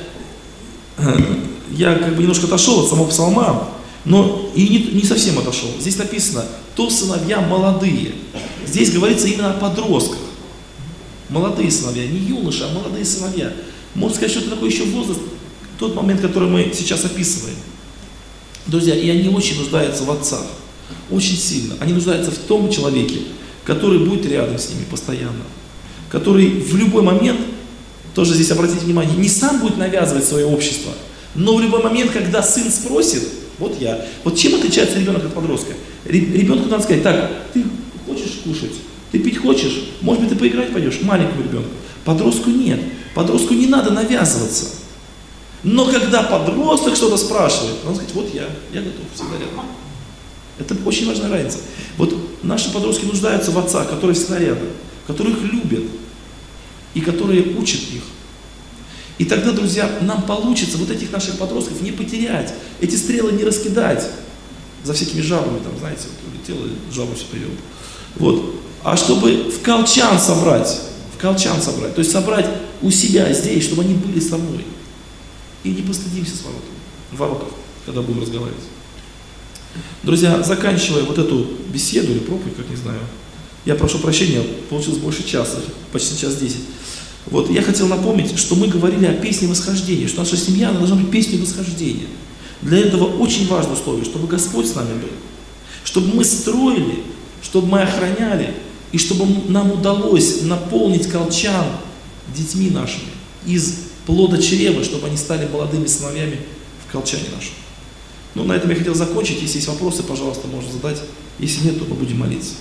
я как бы немножко отошел от самого псалма, но и не, не совсем отошел. Здесь написано: то сыновья молодые. Здесь говорится именно о подростках. Молодые сыновья, не юноши, а молодые сыновья. Можно сказать, что это такой еще возраст, тот момент, который мы сейчас описываем. Друзья, и они очень нуждаются в отцах. Очень сильно. Они нуждаются в том человеке, который будет рядом с ними постоянно. Который в любой момент, тоже здесь обратите внимание, не сам будет навязывать свое общество, но в любой момент, когда сын спросит: вот я. Вот чем отличается ребенок от подростка? Ребенку надо сказать: так, ты хочешь кушать? Ты пить хочешь? Может быть, ты поиграть пойдешь? Маленькому ребенку. Подростку нет. Подростку не надо навязываться. Но когда подросток что-то спрашивает, он говорит: вот я, я готов, всегда рядом. Это очень важная разница. Вот наши подростки нуждаются в отцах, которые всегда рядом, которые их любят и которые учат их. И тогда, друзья, нам получится вот этих наших подростков не потерять, эти стрелы не раскидать за всякими жабами, там, знаете, вот улетела, жабу все привел. Вот. А чтобы в колчан собрать, в колчан собрать, то есть собрать у себя здесь, чтобы они были со мной. И не постыдимся с воротами, в воротах, когда будем разговаривать. Друзья, заканчивая вот эту беседу или проповедь, как не знаю, я прошу прощения, получилось больше часа, почти час десять. Вот, я хотел напомнить, что мы говорили о песне восхождения, что наша семья она должна быть песней восхождения. Для этого очень важное условие, чтобы Господь с нами был, чтобы мы строили, чтобы мы охраняли, и чтобы нам удалось наполнить колчан детьми нашими из плода чрева, чтобы они стали молодыми сыновьями в колчане нашем. Ну, на этом я хотел закончить. Если есть вопросы, пожалуйста, можно задать. Если нет, то мы будем молиться.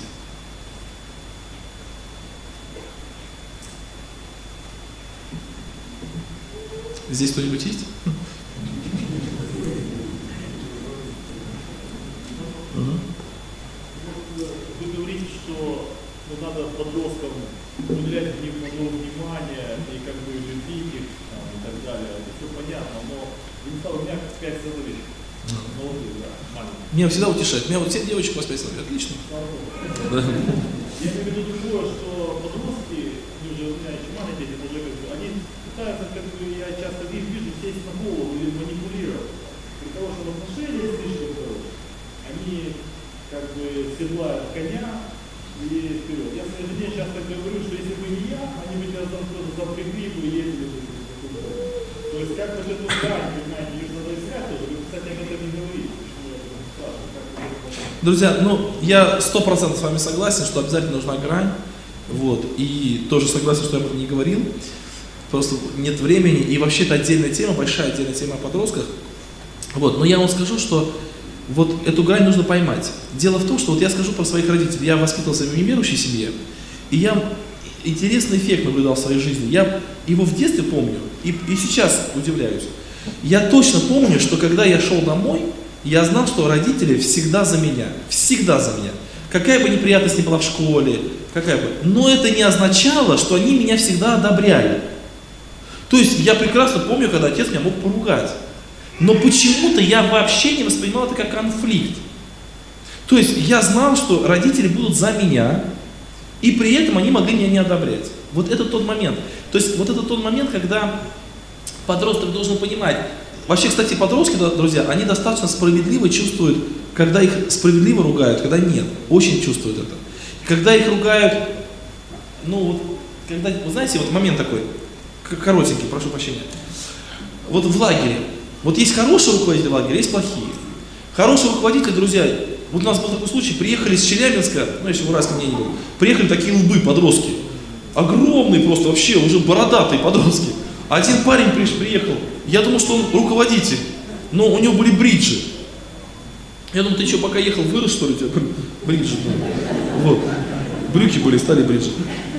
Здесь кто-нибудь есть? Вы говорите, что ну, надо подросткам уделять внимание и как бы любить их там, и так далее. Это все понятно, но у меня пять сыновей. Молодые, да, маленькие. Меня всегда утешает. Меня вот семь девочек воспитывают. Отлично. Да. Я имею в виду другое, что подростки, они уже, у меня еще маленькие, уже как бы, они пытаются, как бы, я часто их вижу, сесть на голову или манипулировать. Для того, чтобы отношения слишком хорошие, они как бы седлают коня и вперед. Я своей жене часто говорю, что если бы не я, они бы тебя там просто запрягли бы и ездили бы. То есть как бы эту грань, понимаете, ее надо искать тоже. Вы, кстати, об этом не говорите. Друзья, ну, я сто процентов с вами согласен, что обязательно нужна грань. Вот, и тоже согласен, что я об этом не говорил. Просто нет времени. И вообще это отдельная тема, большая отдельная тема о подростках. Вот, но я вам скажу, что вот эту грань нужно поймать. Дело в том, что вот я скажу про своих родителей. Я воспитывался в неверующей семье, и я интересный эффект наблюдал в своей жизни. Я его в детстве помню, и, и сейчас удивляюсь. Я точно помню, что когда я шел домой, я знал, что родители всегда за меня. Всегда за меня. Какая бы неприятность ни была в школе, какая бы. Но это не означало, что они меня всегда одобряли. То есть я прекрасно помню, когда отец меня мог поругать. Но почему-то я вообще не воспринимал это как конфликт. То есть я знал, что родители будут за меня, и при этом они могли меня не одобрять. Вот это тот момент. То есть вот это тот момент, когда подросток должен понимать. Вообще, кстати, подростки, друзья, они достаточно справедливо чувствуют, когда их справедливо ругают, когда нет. Очень чувствуют это. Когда их ругают, ну вот, когда, вы знаете, вот момент такой, коротенький, прошу прощения. Вот в лагере, вот есть хорошие руководители лагеря, есть плохие. Хорошие руководители, друзья, вот у нас был такой случай, приехали с Челябинска, ну если в Уральском я не был, приехали такие лбы, подростки, огромные просто, вообще уже бородатые подростки. Один парень приехал, я думал, что он руководитель, но у него были бриджи. Я думаю, ты что, пока ехал, вырос, что ли, у тебя бриджи? Вот. Брюки были, стали бриджи.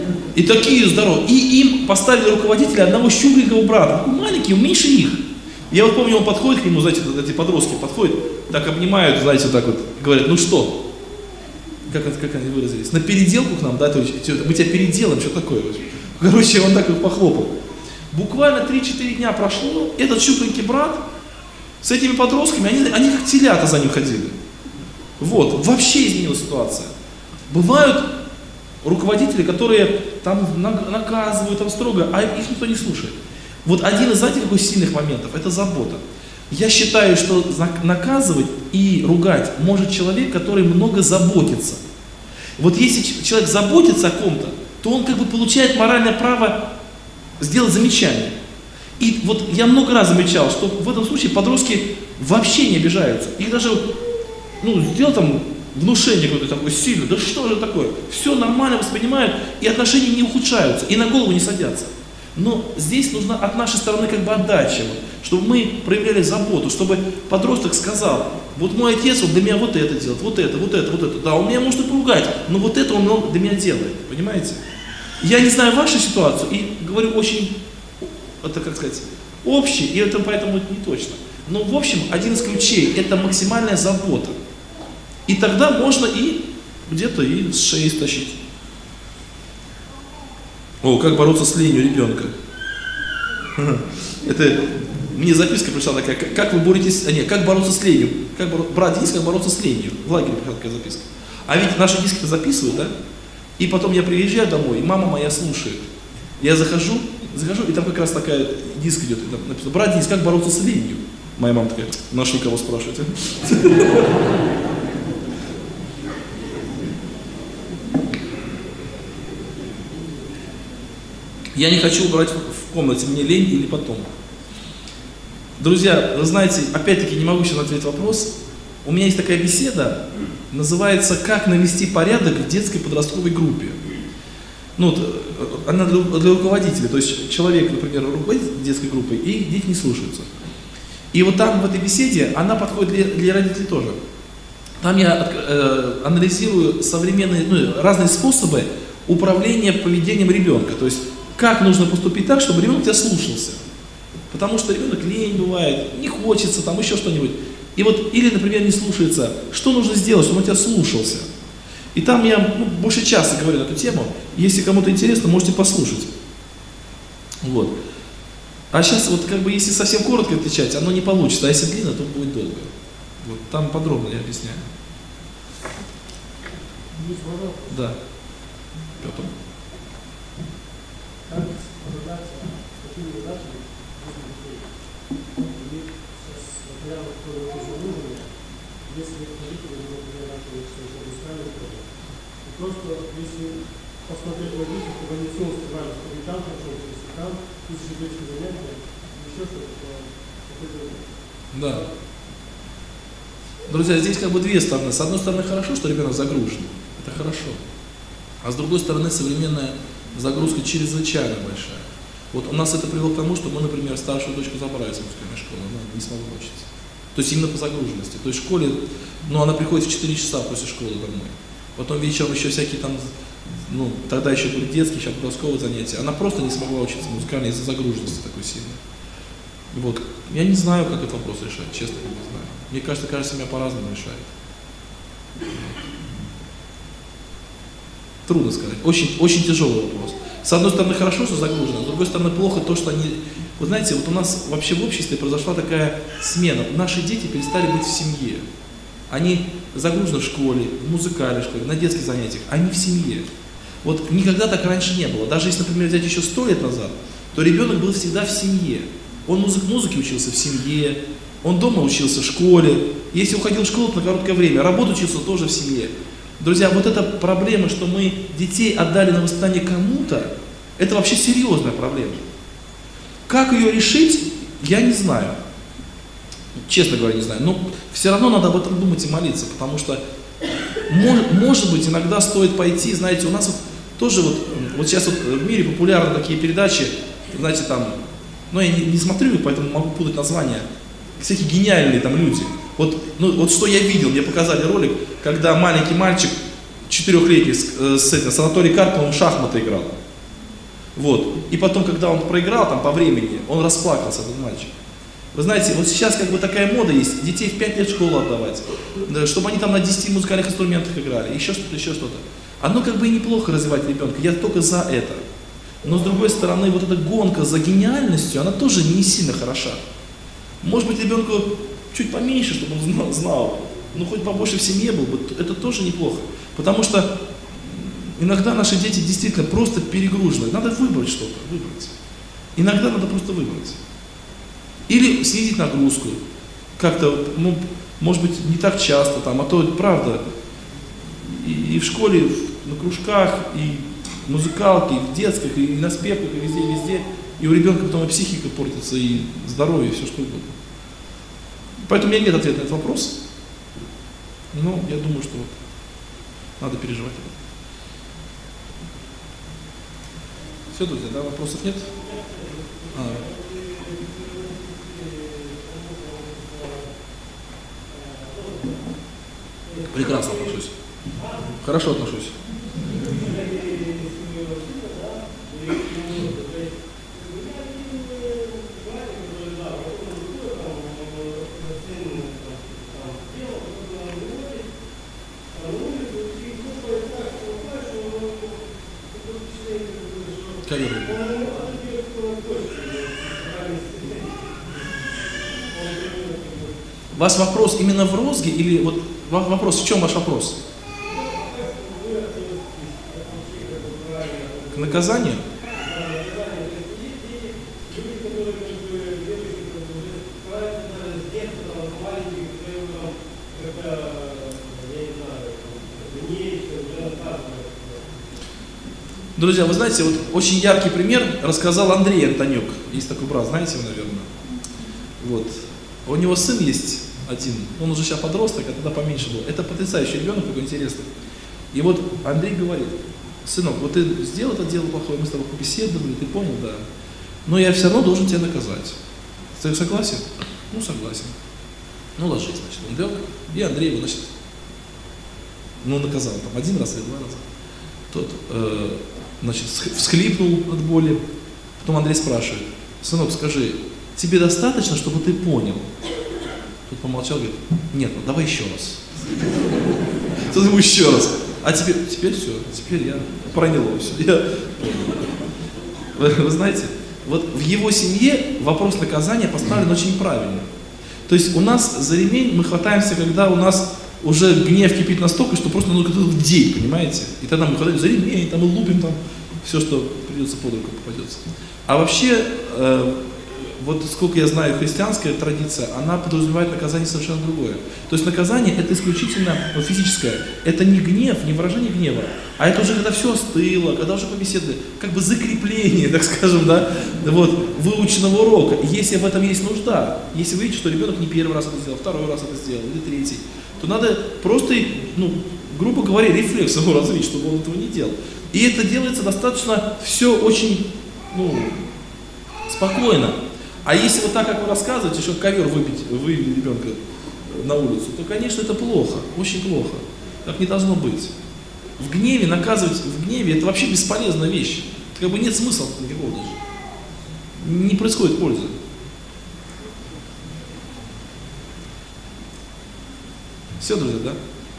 И такие здоровые. И им поставили руководителя одного щупленького брата. Такой маленький, меньше их. Я вот помню, он подходит к нему, знаете, эти подростки подходят, так обнимают, знаете, вот так вот, говорят, ну что? Как, как они выразились? На переделку к нам, да, то есть, мы тебя переделаем, что такое? Короче, он так их похлопал. Буквально три-четыре дня прошло, этот щупленький брат с этими подростками, они, они как телята за ним ходили. Вот, вообще изменилась ситуация. Бывают руководители, которые там наказывают, там строго, а их никто не слушает. Вот один из, знаете, каких сильных моментов, это забота. Я считаю, что наказывать и ругать может человек, который много заботится. Вот если человек заботится о ком-то, то он как бы получает моральное право сделать замечание. И вот я много раз замечал, что в этом случае подростки вообще не обижаются. Их даже, ну, сделал там внушение какое-то такое сильное, да что же такое? Все нормально воспринимают, и отношения не ухудшаются, и на голову не садятся. Но здесь нужна от нашей стороны как бы отдача, чтобы мы проявляли заботу, чтобы подросток сказал, вот мой отец, он для меня вот это делает, вот это, вот это, вот это. Да, он меня может и поругать, но вот это он для меня делает, понимаете? Я не знаю вашу ситуацию и говорю очень, это как сказать, общий, и это поэтому не точно. Но в общем, один из ключей – это максимальная забота. И тогда можно и где-то и с шеи стащить. О, как бороться с ленью ребенка. Это мне записка пришла такая, как вы боретесь, а нет, как бороться с ленью. Как боро... Брат Денис, как бороться с ленью. В лагере пришла такая записка. А ведь наши диски записывают, да? И потом я приезжаю домой, и мама моя слушает. Я захожу, захожу, и там как раз такая диск идет, и там написано, брат Денис, как бороться с ленью. Моя мама такая, нашли кого спрашивать. Я не хочу убрать в комнате, мне лень или потом. Друзья, вы знаете, опять-таки не могу сейчас ответить вопрос. У меня есть такая беседа, называется «Как навести порядок в детской подростковой группе». Ну, она для, для руководителя, то есть человек, например, руководит детской группой, и дети не слушаются. И вот там в этой беседе она подходит для, для родителей тоже. Там я э, анализирую современные, ну, разные способы управления поведением ребенка. То есть как нужно поступить так, чтобы ребенок тебя слушался. Потому что ребенок лень бывает, не хочется, там еще что-нибудь. И вот, или, например, не слушается, что нужно сделать, чтобы он тебя слушался. И там я ну, больше часа говорю на эту тему. Если кому-то интересно, можете послушать. Вот. А сейчас вот как бы, если совсем коротко отвечать, оно не получится, а если длинно, то будет долго. Вот, там подробно я объясняю. Да. Петр. Как справляться с такими задачами, материалы, которые уже нужны, если родители, например, начали что-то устраивать, и просто если посмотреть на видео, чтобы они все успевали, чтобы там хорошо, если там, если детские занятия, еще что-то, какой-то... Да. Друзья, здесь как бы две стороны. С одной стороны, хорошо, что ребенок загружен. Это хорошо. А с другой стороны, современная загрузка чрезвычайно большая. Вот у нас это привело к тому, что мы, например, старшую дочку забрали из музыкальной школы, она не смогла учиться. То есть именно по загруженности. То есть в школе, ну она приходит в четыре часа после школы домой. Потом вечером еще всякие там, ну тогда еще были детские, сейчас подростковые занятия. Она просто не смогла учиться музыкально из-за загруженности такой сильной. Вот. Я не знаю, как этот вопрос решать, честно не знаю. Мне кажется, каждая семья по-разному решает. Трудно сказать. Очень, очень тяжелый вопрос. С одной стороны хорошо, что загружено, с другой стороны плохо то, что они... Вы знаете, вот у нас вообще в обществе произошла такая смена. Наши дети перестали быть в семье. Они загружены в школе, в музыкальной школе, на детских занятиях. Они в семье. Вот никогда так раньше не было. Даже если, например, взять еще сто лет назад, то ребенок был всегда в семье. Он музык, музыке учился в семье, он дома учился в школе. Если уходил в школу, то на короткое время. Работу учился тоже в семье. Друзья, вот эта проблема, что мы детей отдали на воспитание кому-то, это вообще серьезная проблема. Как ее решить, я не знаю. Честно говоря, не знаю. Но все равно надо об этом думать и молиться, потому что, может, может быть, иногда стоит пойти, знаете, у нас вот тоже вот, вот сейчас вот в мире популярны такие передачи, знаете, там, ну я не, не смотрю, поэтому могу путать названия, всякие гениальные там люди. Вот, ну, вот что я видел, мне показали ролик, когда маленький мальчик четырехлетний с, с, этим, с Анатолием Карповым в шахматы играл. Вот. И потом, когда он проиграл там по времени, он расплакался, этот мальчик. Вы знаете, вот сейчас как бы такая мода есть, детей в пять лет в школу отдавать, чтобы они там на десяти музыкальных инструментах играли, еще что-то, еще что-то. Оно как бы и неплохо развивать ребенка, я только за это. Но с другой стороны, вот эта гонка за гениальностью, она тоже не сильно хороша. Может быть, ребенку чуть поменьше, чтобы он знал, знал, ну хоть побольше в семье был бы, это тоже неплохо. Потому что иногда наши дети действительно просто перегружены. Надо выбрать что-то, выбрать. Иногда надо просто выбрать. Или снизить нагрузку. Как-то, ну, может быть, не так часто, там, а то, правда, и, и в школе, и на кружках, и в музыкалке, и в детских, и на спевках, и везде, и везде. И у ребенка потом и психика портится, и здоровье, и все что угодно. Поэтому у меня нет ответа на этот вопрос. Но я думаю, что вот надо переживать об этом. Все, друзья, да, вопросов нет? А. Прекрасно отношусь. Хорошо отношусь. У вас вопрос именно в розге или вот вопрос, в чем ваш вопрос? К наказанию? Друзья, вы знаете, вот очень яркий пример рассказал Андрей Антонюк. Есть такой брат, знаете его, наверное. Вот. У него сын есть один, он уже сейчас подросток, а тогда поменьше был. Это потрясающий ребенок, такой интересный. И вот Андрей говорит: сынок, вот ты сделал это дело плохое, мы с тобой побеседовали, ты понял, да. Но я все равно должен тебя наказать. Ты согласен? Ну, согласен. Ну, ложись, значит, он лег, и Андрей его, значит, ну, наказал там один раз или два раза. Тот, э, значит, всхлипнул от боли. Потом Андрей спрашивает: сынок, скажи, тебе достаточно, чтобы ты понял? Тут помолчал, говорит: нет, ну давай еще раз. Тут ему еще раз. А теперь, теперь все, теперь я проняло все. Я... Вы, вы знаете, вот в его семье вопрос наказания поставлен очень правильно. То есть у нас за ремень мы хватаемся, когда у нас уже гнев кипит настолько, что просто ну, какой-то день, понимаете? И тогда мы хватаем за ремень, там и лупим там все, что придется под руку попадется. А вообще, э, вот сколько я знаю, христианская традиция, она подразумевает наказание совершенно другое. То есть наказание это исключительно ну, физическое. Это не гнев, не выражение гнева, а это уже когда все остыло, когда уже побеседовали, как бы закрепление, так скажем, да, вот, выученного урока. И если в этом есть нужда, если вы видите, что ребенок не первый раз это сделал, второй раз это сделал, или третий, то надо просто, ну, грубо говоря, рефлекс его развить, чтобы он этого не делал. И это делается достаточно все очень, ну, спокойно. А если вот так, как вы рассказываете, что ковер выбить, вывели ребенка на улицу, то, конечно, это плохо, очень плохо. Так не должно быть. В гневе наказывать, в гневе это вообще бесполезная вещь. Это как бы нет смысла никакого даже. Не происходит пользы. Все, друзья, да?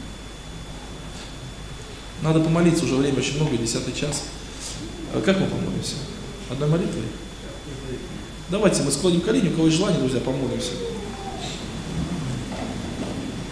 Надо помолиться, уже время очень много, десятый час. А как мы помолимся? Одной молитвой? Давайте мы склоним колени, у кого есть желание, друзья, помолимся.